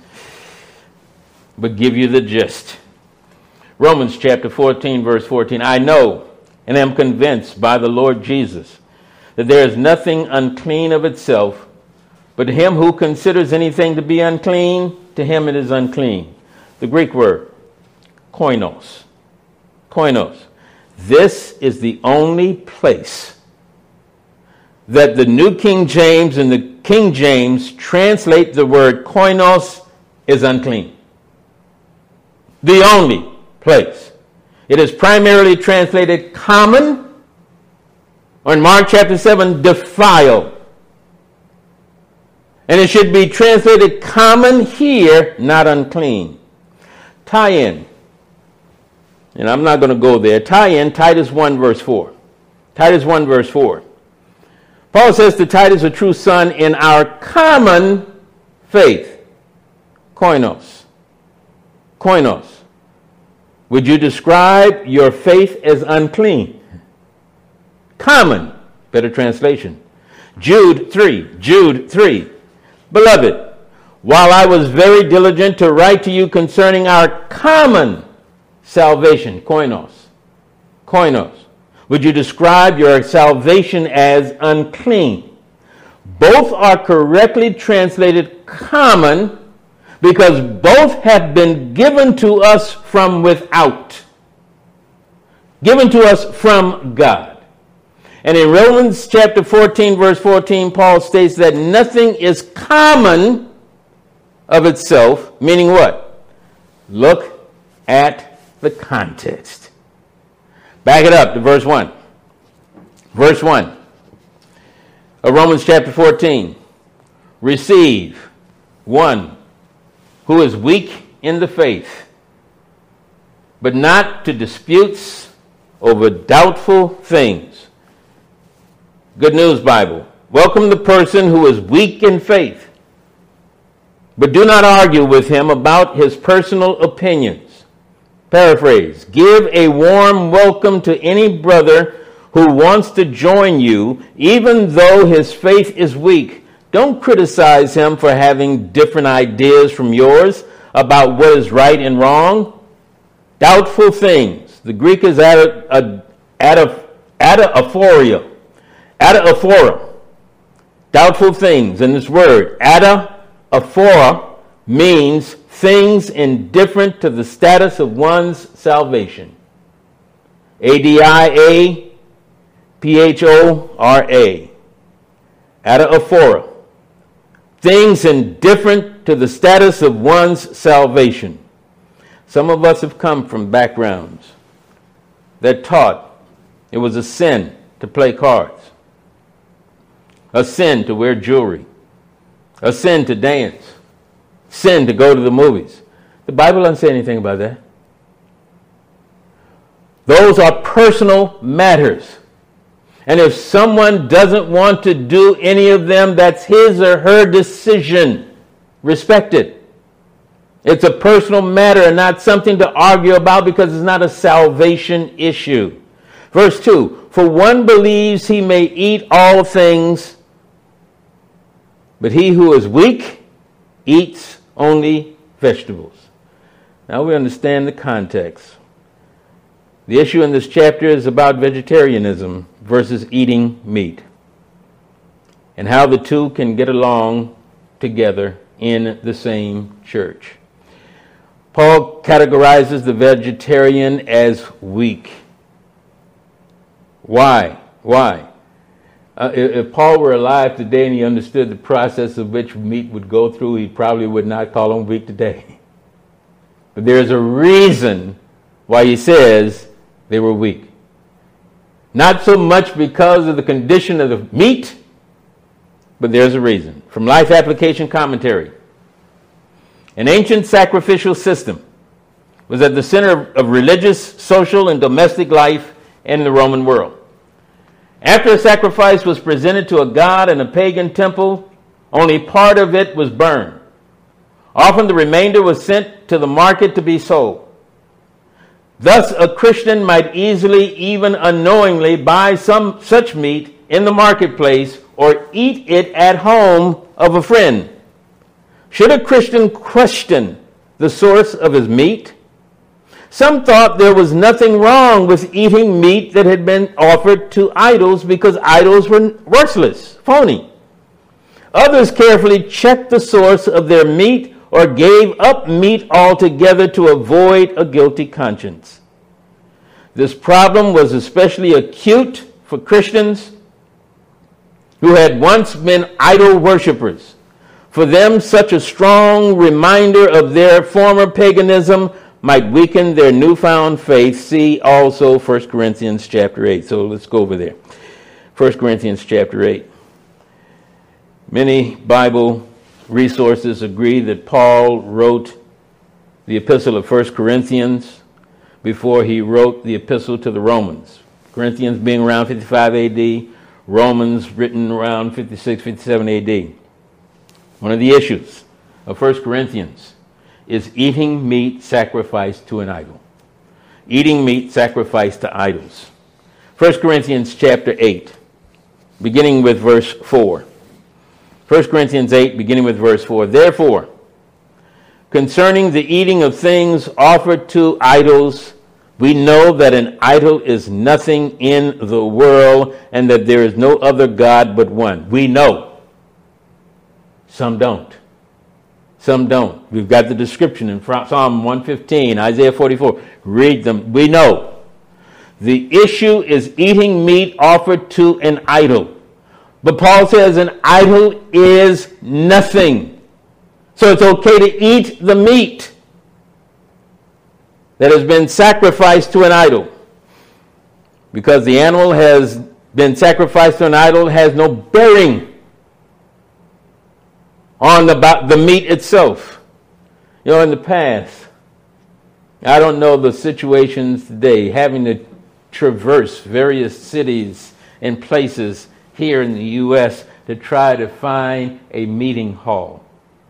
but give you the gist. Romans chapter fourteen, verse fourteen. I know and am convinced by the Lord Jesus that there is nothing unclean of itself, but to him who considers anything to be unclean, to him it is unclean. The Greek word, koinos. Koinos. This is the only place that the New King James and the King James translate the word koinos is unclean. The only place. It is primarily translated common, or in Mark chapter seven, defiled. And it should be translated common here, not unclean. Tie in. And I'm not going to go there. Tie in Titus one verse four. Titus one verse four. Paul says to Titus, a true son in our common faith. Koinos. Koinos. Would you describe your faith as unclean? Common. Better translation. Jude three. Jude three. Beloved, while I was very diligent to write to you concerning our common salvation, koinos, koinos, would you describe your salvation as unclean? Both are correctly translated common because both have been given to us from without, given to us from God. And in Romans chapter fourteen, verse fourteen, Paul states that nothing is common of itself, meaning what? Look at the context. Back it up to verse one. Verse one of Romans chapter fourteen. Receive one who is weak in the faith, but not to disputes over doubtful things. Good News Bible. Welcome the person who is weak in faith, but do not argue with him about his personal opinions. Paraphrase. Give a warm welcome to any brother who wants to join you, even though his faith is weak. Don't criticize him for having different ideas from yours about what is right and wrong. Doubtful things. The Greek is ada, ada, adaaphoria. Adaphora, doubtful things. And this word, adaphora, means things indifferent to the status of one's salvation. A D I A P H O R A. Adaphora. Things indifferent to the status of one's salvation. Some of us have come from backgrounds that taught it was a sin to play cards. A sin to wear jewelry. A sin to dance. Sin to go to the movies. The Bible doesn't say anything about that. Those are personal matters. And if someone doesn't want to do any of them, that's his or her decision. Respect it. It's a personal matter and not something to argue about because it's not a salvation issue. Verse two, for one believes he may eat all things, but he who is weak eats only vegetables. Now we understand the context. The issue in this chapter is about vegetarianism versus eating meat, and how the two can get along together in the same church. Paul categorizes the vegetarian as weak. Why? Why? Uh, if, if Paul were alive today and he understood the process of which meat would go through, he probably would not call him weak today. But there's a reason why he says they were weak. Not so much because of the condition of the meat, but there's a reason. From Life Application Commentary. An ancient sacrificial system was at the center of religious, social, and domestic life in the Roman world. After a sacrifice was presented to a god in a pagan temple, Only part of it was burned. Often the remainder was sent to the market to be sold. Thus, a Christian might easily, even unknowingly, buy some such meat in the marketplace or eat it at home of a friend. Should a Christian question the source of his meat? Some thought there was nothing wrong with eating meat that had been offered to idols because idols were worthless, phony. Others carefully checked the source of their meat or gave up meat altogether to avoid a guilty conscience. This problem was especially acute for Christians who had once been idol worshippers. For them, such a strong reminder of their former paganism might weaken their newfound faith. See also First Corinthians chapter eight. So let's go over there. First Corinthians chapter eight. Many Bible resources agree that Paul wrote the epistle of First Corinthians before he wrote the epistle to the Romans. Corinthians being around fifty-five A D, Romans written around fifty-six, fifty-seven A D. One of the issues of First Corinthians is eating meat sacrificed to an idol. Eating meat sacrificed to idols. First Corinthians chapter eight, beginning with verse four. First Corinthians eight, beginning with verse four. Therefore, concerning the eating of things offered to idols, we know that an idol is nothing in the world and that there is no other God but one. We know. Some don't. Some don't. We've got the description in Psalm one fifteen, Isaiah forty-four. Read them. We know. The issue is eating meat offered to an idol. But Paul says an idol is nothing. So it's okay to eat the meat that has been sacrificed to an idol. Because the animal has been sacrificed to an idol has no bearing on the, the meat itself. You know, in the past, I don't know the situations today, having to traverse various cities and places here in the U S to try to find a meeting hall.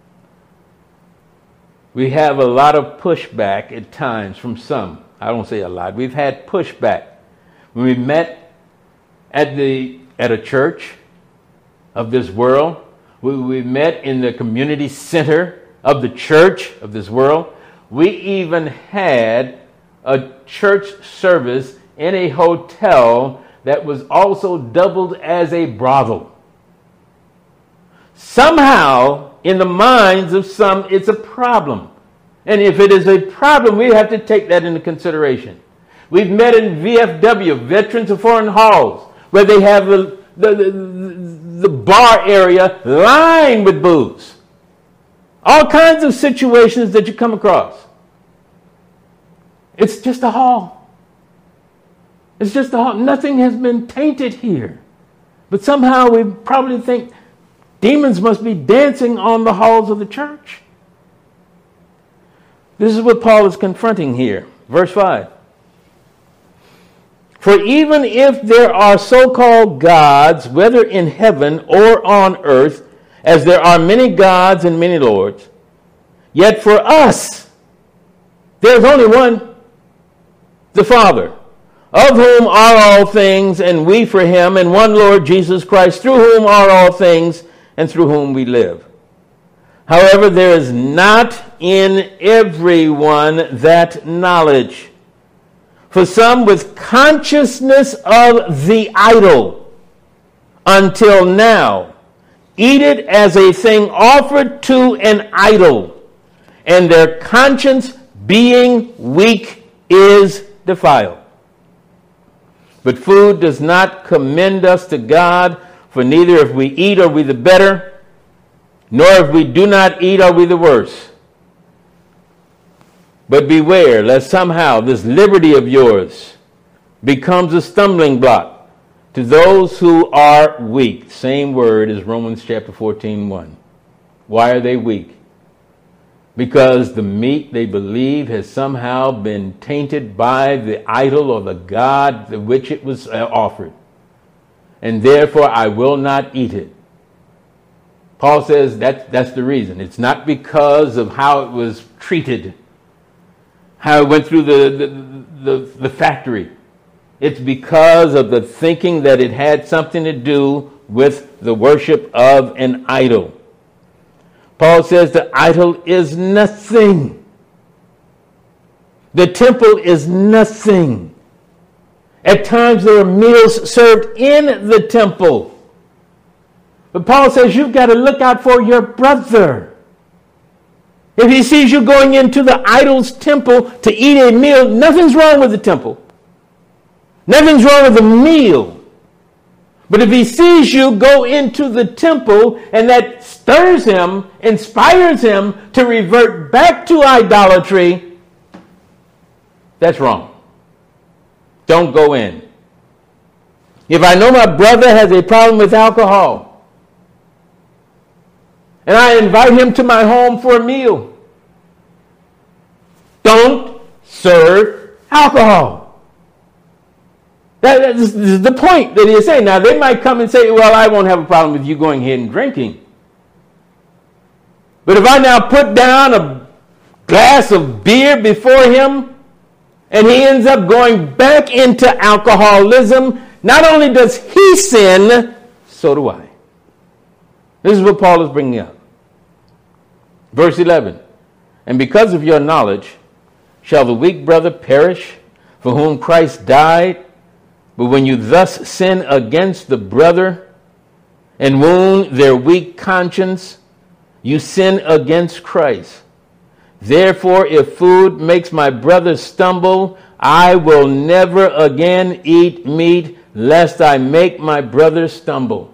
We have a lot of pushback at times from some. I don't say a lot. We've had pushback. When we met at the at a church of this world, we, we met in the community center of the church of this world. We even had a church service in a hotel that was also doubled as a brothel. Somehow, in the minds of some, it's a problem. And if it is a problem, we have to take that into consideration. We've met in V F W, Veterans of Foreign Halls, where they have the, the, the, the bar area lined with booze. All kinds of situations that you come across. It's just a hall. It's just a hall. Nothing has been tainted here. But somehow we probably think demons must be dancing on the halls of the church. This is what Paul is confronting here. Verse five. For even if there are so-called gods, whether in heaven or on earth, as there are many gods and many lords, yet for us there's only one, the Father, of whom are all things, and we for him, and one Lord Jesus Christ, through whom are all things, and through whom we live. However, there is not in everyone that knowledge. For some with consciousness of the idol, until now, eat it as a thing offered to an idol, and their conscience being weak is defiled. But food does not commend us to God, for neither if we eat are we the better, nor if we do not eat are we the worse. But beware, lest somehow this liberty of yours becomes a stumbling block to those who are weak. Same word as Romans chapter fourteen, one. Why are they weak? Because the meat they believe has somehow been tainted by the idol or the god to which it was offered. And therefore I will not eat it. Paul says that that's the reason. It's not because of how it was treated, how it went through the, the, the, the factory. It's because of the thinking that it had something to do with the worship of an idol. Paul says the idol is nothing. The temple is nothing. At times there are meals served in the temple. But Paul says you've got to look out for your brother. If he sees you going into the idol's temple to eat a meal, nothing's wrong with the temple. Nothing's wrong with the meal. But if he sees you go into the temple and that stirs him, inspires him to revert back to idolatry, that's wrong. Don't go in. If I know my brother has a problem with alcohol, and I invite him to my home for a meal, don't serve alcohol. That is the point that he is saying. Now, they might come and say, well, I won't have a problem with you going ahead and drinking. But if I now put down a glass of beer before him, and he ends up going back into alcoholism, not only does he sin, so do I. This is what Paul is bringing up. Verse eleven, and because of your knowledge, shall the weak brother perish, for whom Christ died? But when you thus sin against the brother, and wound their weak conscience, you sin against Christ. Therefore, if food makes my brother stumble, I will never again eat meat, lest I make my brother stumble.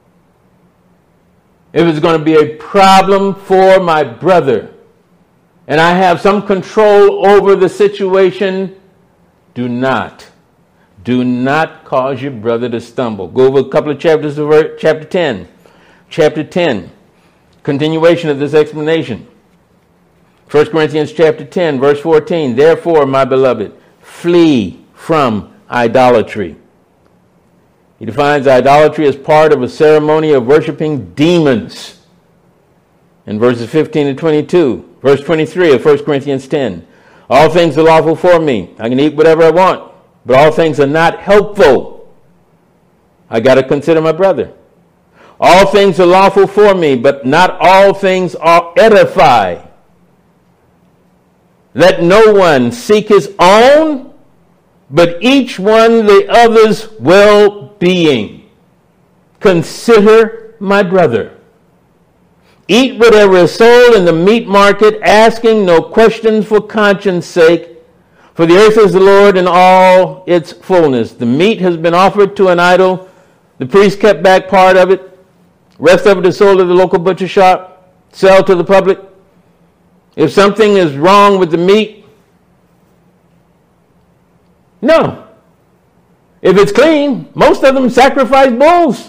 If it's going to be a problem for my brother, and I have some control over the situation, do not, do not cause your brother to stumble. Go over a couple of chapters of chapter ten. Chapter ten, continuation of this explanation. First Corinthians chapter ten, verse fourteen. Therefore, my beloved, flee from idolatry. He defines idolatry as part of a ceremony of worshiping demons. In verses fifteen to twenty-two, verse twenty-three of First Corinthians ten. All things are lawful for me. I can eat whatever I want, but all things are not helpful. I got to consider my brother. All things are lawful for me, but not all things are edify. Let no one seek his own, but each one the other's well-being. Consider my brother. Eat whatever is sold in the meat market, asking no questions for conscience sake. For the earth is the Lord in all its fullness. The meat has been offered to an idol. The priest kept back part of it. Rest of it is sold at the local butcher shop. Sell to the public. If something is wrong with the meat, no. If it's clean, most of them sacrifice bulls.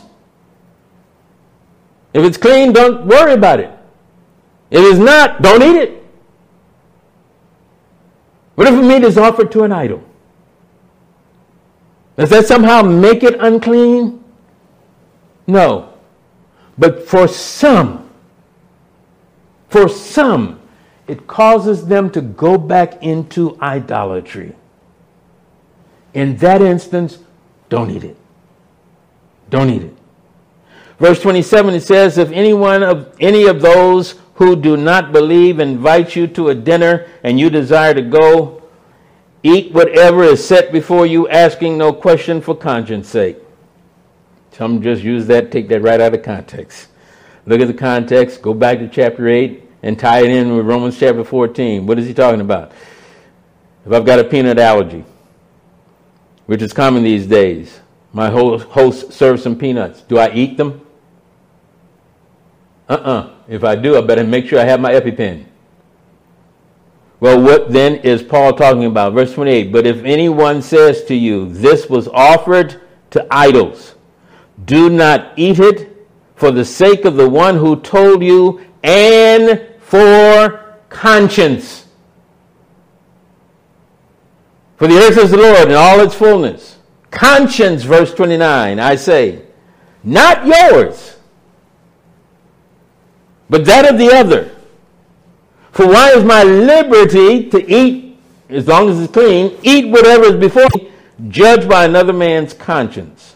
If it's clean, don't worry about it. If it's not, don't eat it. What if the meat is offered to an idol? Does that somehow make it unclean? No. But for some, for some, it causes them to go back into idolatry. In that instance, don't eat it. Don't eat it. Verse twenty-seven, it says, if anyone of any of those who do not believe invites you to a dinner and you desire to go, eat whatever is set before you, asking no question for conscience sake. Some just use that, take that right out of context. Look at the context, go back to chapter eight, and tie it in with Romans chapter fourteen. What is he talking about? If I've got a peanut allergy, which is common these days, my host serves some peanuts. Do I eat them? Uh-uh. If I do, I better make sure I have my EpiPen. Well, what then is Paul talking about? Verse twenty-eight, but if anyone says to you, this was offered to idols, do not eat it for the sake of the one who told you and for conscience. For the earth is the Lord in all its fullness. Conscience, verse twenty-nine, I say, not yours. but that of the other. For why is my liberty to eat, as long as it's clean, eat whatever is before me, judged by another man's conscience?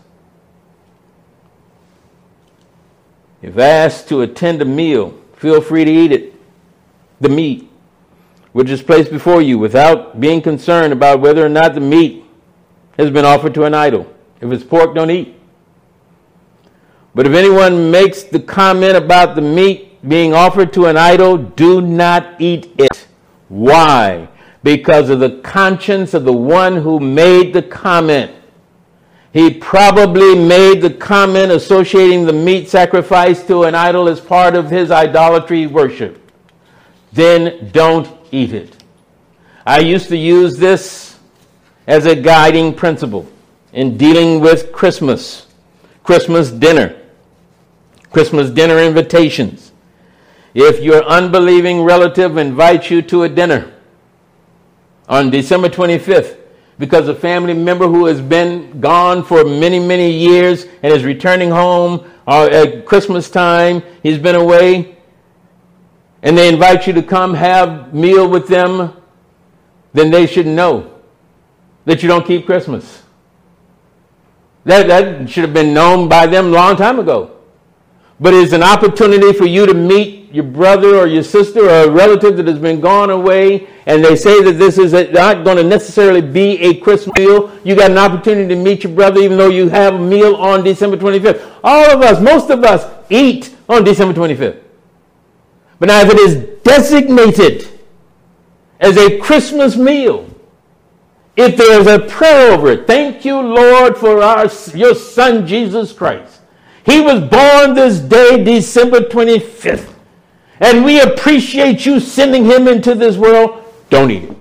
If asked to attend a meal, feel free to eat it, the meat, which is placed before you, without being concerned about whether or not the meat has been offered to an idol. If it's pork, don't eat. But if anyone makes the comment about the meat being offered to an idol, do not eat it. Why? Because of the conscience of the one who made the comment. He probably made the comment associating the meat sacrificed to an idol as part of his idolatry worship. Then don't eat it. I used to use this as a guiding principle in dealing with Christmas, Christmas dinner, Christmas dinner invitations. If your unbelieving relative invites you to a dinner on December twenty-fifth, because a family member who has been gone for many, many years and is returning home or at Christmas time, he's been away, and they invite you to come have meal with them, then they should know that you don't keep Christmas. That, that should have been known by them a long time ago. But it's an opportunity for you to meet your brother or your sister or a relative that has been gone away, and they say that this is a, not going to necessarily be a Christmas meal. You got an opportunity to meet your brother even though you have a meal on December twenty-fifth. All of us, most of us, eat on December twenty-fifth. But now if it is designated as a Christmas meal, if there is a prayer over it, thank you, Lord, for our your Son, Jesus Christ. He was born this day, December twenty-fifth. And we appreciate you sending him into this world. Don't eat it.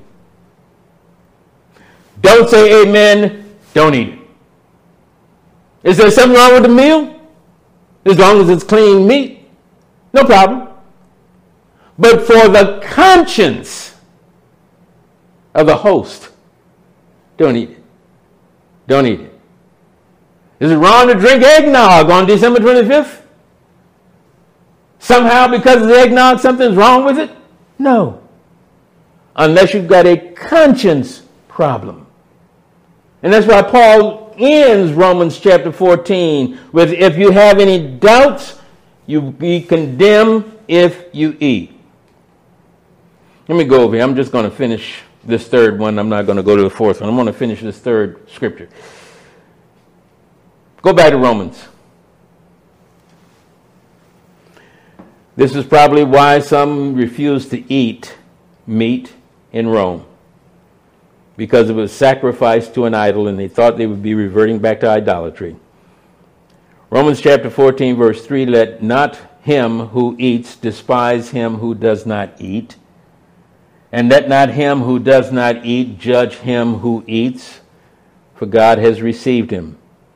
Don't say amen. Don't eat it. Is there something wrong with the meal? As long as it's clean meat, no problem. But for the conscience of the host, don't eat it. Don't eat it. Is it wrong to drink eggnog on December twenty-fifth? Somehow because of the eggnog something's wrong with it? No. Unless you've got a conscience problem. And that's why Paul ends Romans chapter fourteen with, if you have any doubts, you be condemned if you eat. Let me go over here. I'm just going to finish this third one. I'm not going to go to the fourth one. I'm going to finish this third scripture. Go back to Romans. This is probably why some refuse to eat meat in Rome. Because it was sacrificed to an idol and they thought they would be reverting back to idolatry. Romans chapter fourteen verse three, let not him who eats despise him who does not eat. And let not him who does not eat judge him who eats, for God has received him.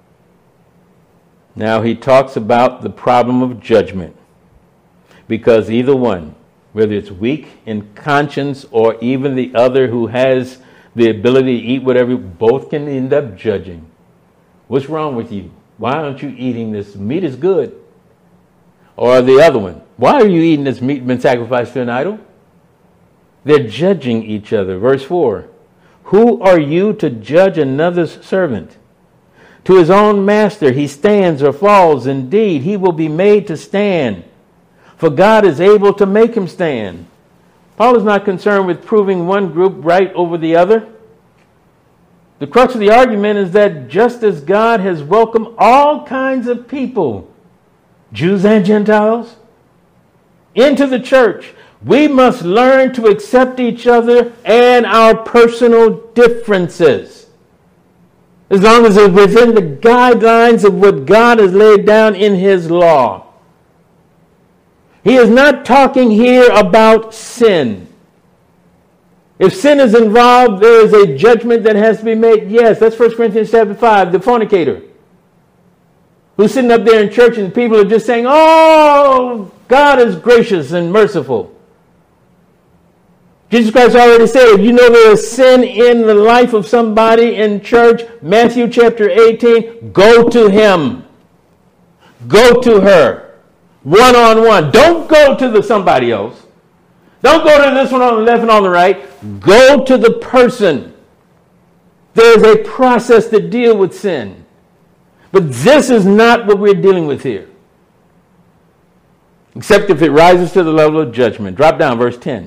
Now he talks about the problem of judgment, because either one, whether it's weak in conscience or even the other who has the ability to eat whatever, both can end up judging. What's wrong with you? Why aren't you eating this? Meat is good. Or the other one, why are you eating this meat been sacrificed to an idol? They're judging each other. Verse four, who are you to judge another's servant? To his own master he stands or falls. Indeed, he will be made to stand, for God is able to make him stand. Paul is not concerned with proving one group right over the other. The crux of the argument is that just as God has welcomed all kinds of people, Jews and Gentiles, into the church, we must learn to accept each other and our personal differences, as long as it's within the guidelines of what God has laid down in his law. He is not talking here about sin. If sin is involved, there is a judgment that has to be made. Yes, that's First Corinthians chapter five, the fornicator, who's sitting up there in church and people are just saying, oh, God is gracious and merciful. Jesus Christ already said, if you know there is sin in the life of somebody in church, Matthew chapter eighteen, go to him. Go to her. One-on-one. Don't go to the somebody else. Don't go to this one on the left and on the right. Go to the person. There's a process to deal with sin. But this is not what we're dealing with here. Except if it rises to the level of judgment. Drop down, verse ten.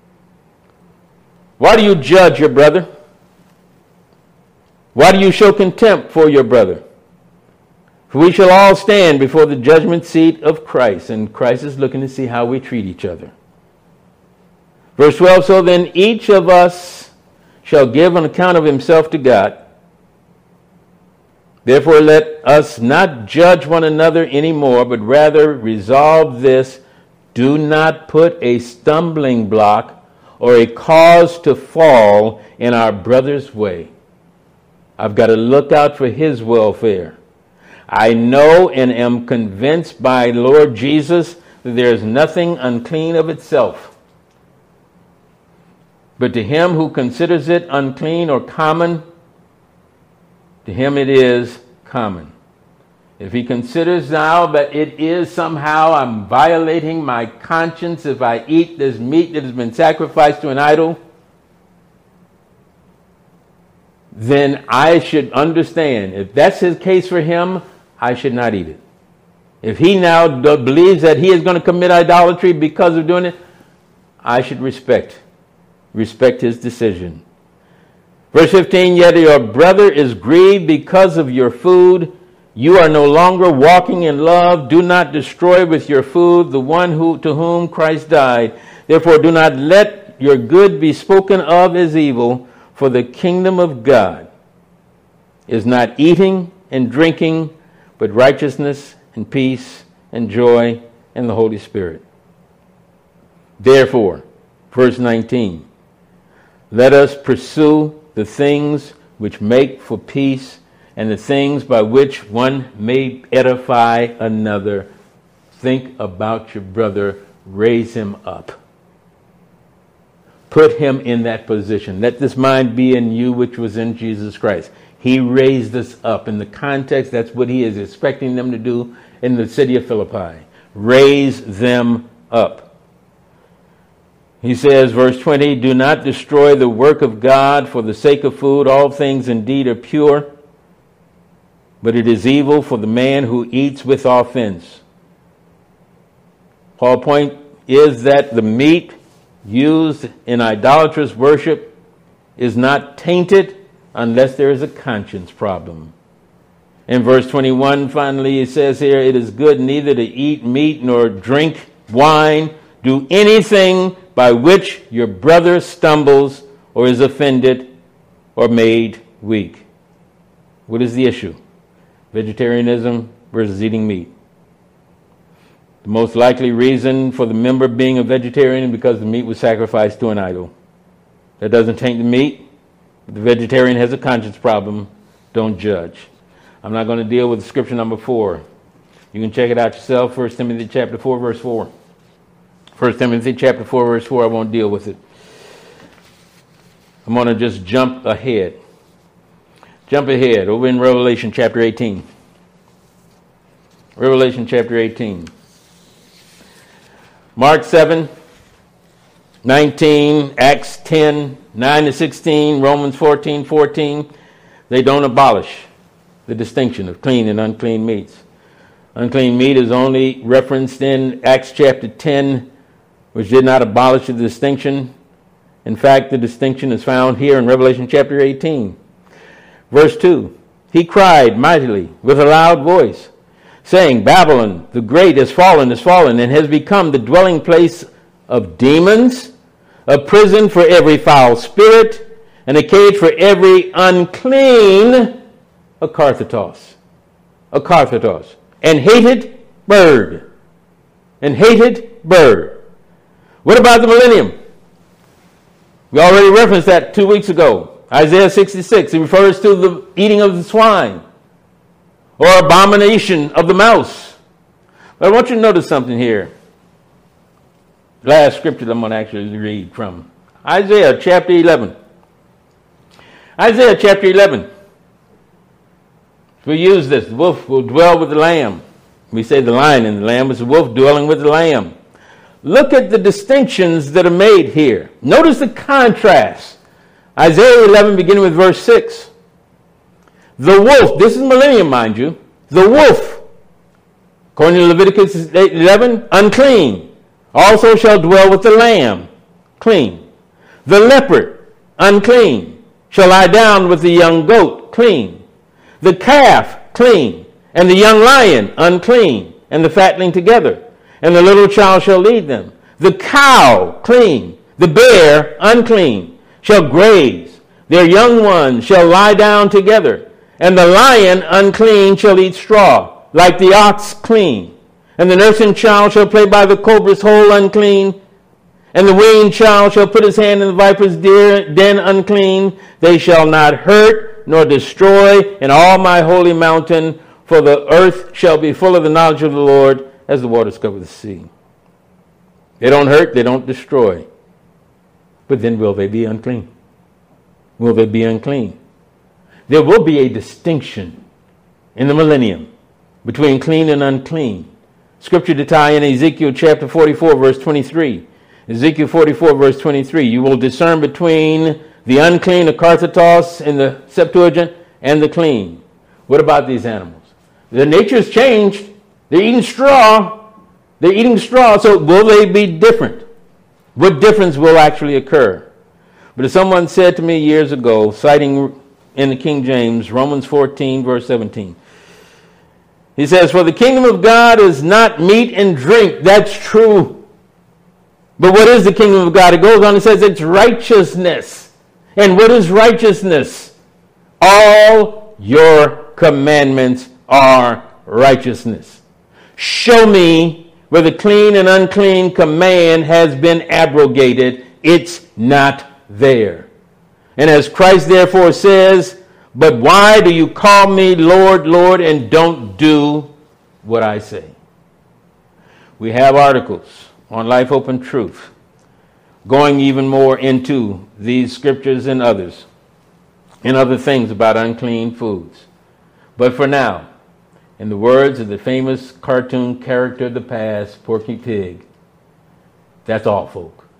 Why do you judge your brother? Why do you show contempt for your brother? For we shall all stand before the judgment seat of Christ, and Christ is looking to see how we treat each other. Verse twelve, so then each of us shall give an account of himself to God. Therefore let us not judge one another anymore, but rather resolve this: do not put a stumbling block or a cause to fall in our brother's way. I've got to look out for his welfare. I know and am convinced by Lord Jesus that there is nothing unclean of itself. But to him who considers it unclean or common, to him it is common. If he considers now that it is somehow I'm violating my conscience if I eat this meat that has been sacrificed to an idol, then I should understand, if that's his case for him, I should not eat it. If he now do- believes that he is going to commit idolatry because of doing it, I should respect, respect his decision. Verse fifteen, yet your brother is grieved because of your food. You are no longer walking in love. Do not destroy with your food the one who to whom Christ died. Therefore do not let your good be spoken of as evil, for the kingdom of God is not eating and drinking, but righteousness and peace and joy in the Holy Spirit. Therefore, verse nineteen, let us pursue the things which make for peace and the things by which one may edify another. Think about your brother. Raise him up. Put him in that position. Let this mind be in you which was in Jesus Christ. He raised us up. In the context, that's what he is expecting them to do in the city of Philippi. Raise them up. He says, verse twenty, do not destroy the work of God for the sake of food. All things indeed are pure, but it is evil for the man who eats with offense. Paul's point is that the meat used in idolatrous worship is not tainted unless there is a conscience problem. In verse twenty-one, finally, he says here, it is good neither to eat meat nor drink wine. Do anything by which your brother stumbles or is offended or made weak. What is the issue? Vegetarianism versus eating meat. The most likely reason for the member being a vegetarian is because the meat was sacrificed to an idol. That doesn't taint the meat. If the vegetarian has a conscience problem, don't judge. I'm not going to deal with scripture number four. You can check it out yourself, First Timothy chapter four, verse four. First Timothy chapter four, verse four, I won't deal with it. I'm going to just jump ahead. Jump ahead over in Revelation chapter eighteen. Revelation chapter eighteen. Mark seven, nineteen, Acts ten, nine to sixteen, Romans fourteen, fourteen. They don't abolish the distinction of clean and unclean meats. Unclean meat is only referenced in Acts chapter ten, which did not abolish the distinction. In fact, the distinction is found here in Revelation chapter eighteen. Verse two, he cried mightily with a loud voice, saying, Babylon, the great, is fallen, is fallen, and has become the dwelling place of demons, a prison for every foul spirit, and a cage for every unclean, a karthatos, a karthatos, and hated bird, and hated bird. What about the millennium? We already referenced that two weeks ago. Isaiah sixty-six, it refers to the eating of the swine or abomination of the mouse. But I want you to notice something here. Last scripture that I'm going to actually read from Isaiah chapter eleven. Isaiah chapter eleven. We use this. The wolf will dwell with the lamb. We say the lion and the lamb was the wolf dwelling with the lamb. Look at the distinctions that are made here. Notice the contrast. Isaiah eleven, beginning with verse six. The wolf, this is millennium, mind you. The wolf, according to Leviticus eleven, unclean, also shall dwell with the lamb, clean. The leopard, unclean, shall lie down with the young goat, clean. The calf, clean, and the young lion, unclean, and the fatling together, and the little child shall lead them. The cow, clean, the bear, unclean, shall graze. Their young ones shall lie down together, and the lion, unclean, shall eat straw, like the ox, clean. And the nursing child shall play by the cobra's hole, unclean. And the weaned child shall put his hand in the viper's den, unclean. They shall not hurt nor destroy in all my holy mountain, for the earth shall be full of the knowledge of the Lord as the waters cover the sea. They don't hurt, they don't destroy. But then will they be unclean? Will they be unclean? There will be a distinction in the millennium between clean and unclean. Scripture to tie in Ezekiel chapter forty-four, verse twenty-three. Ezekiel forty-four, verse twenty-three. You will discern between the unclean, the kartatos in the Septuagint, and the clean. What about these animals? Their nature's changed. They're eating straw. They're eating straw, so will they be different? What difference will actually occur? But as someone said to me years ago, citing in the King James, Romans fourteen, verse seventeen, he says, for the kingdom of God is not meat and drink. That's true. But what is the kingdom of God? It goes on and says it's righteousness. And what is righteousness? All your commandments are righteousness. Show me where the clean and unclean command has been abrogated. It's not there. And as Christ therefore says, but why do you call me Lord, Lord, and don't do what I say? We have articles on Life Open Truth going even more into these scriptures and others and other things about unclean foods. But for now, in the words of the famous cartoon character of the past, Porky Pig, that's all, folk.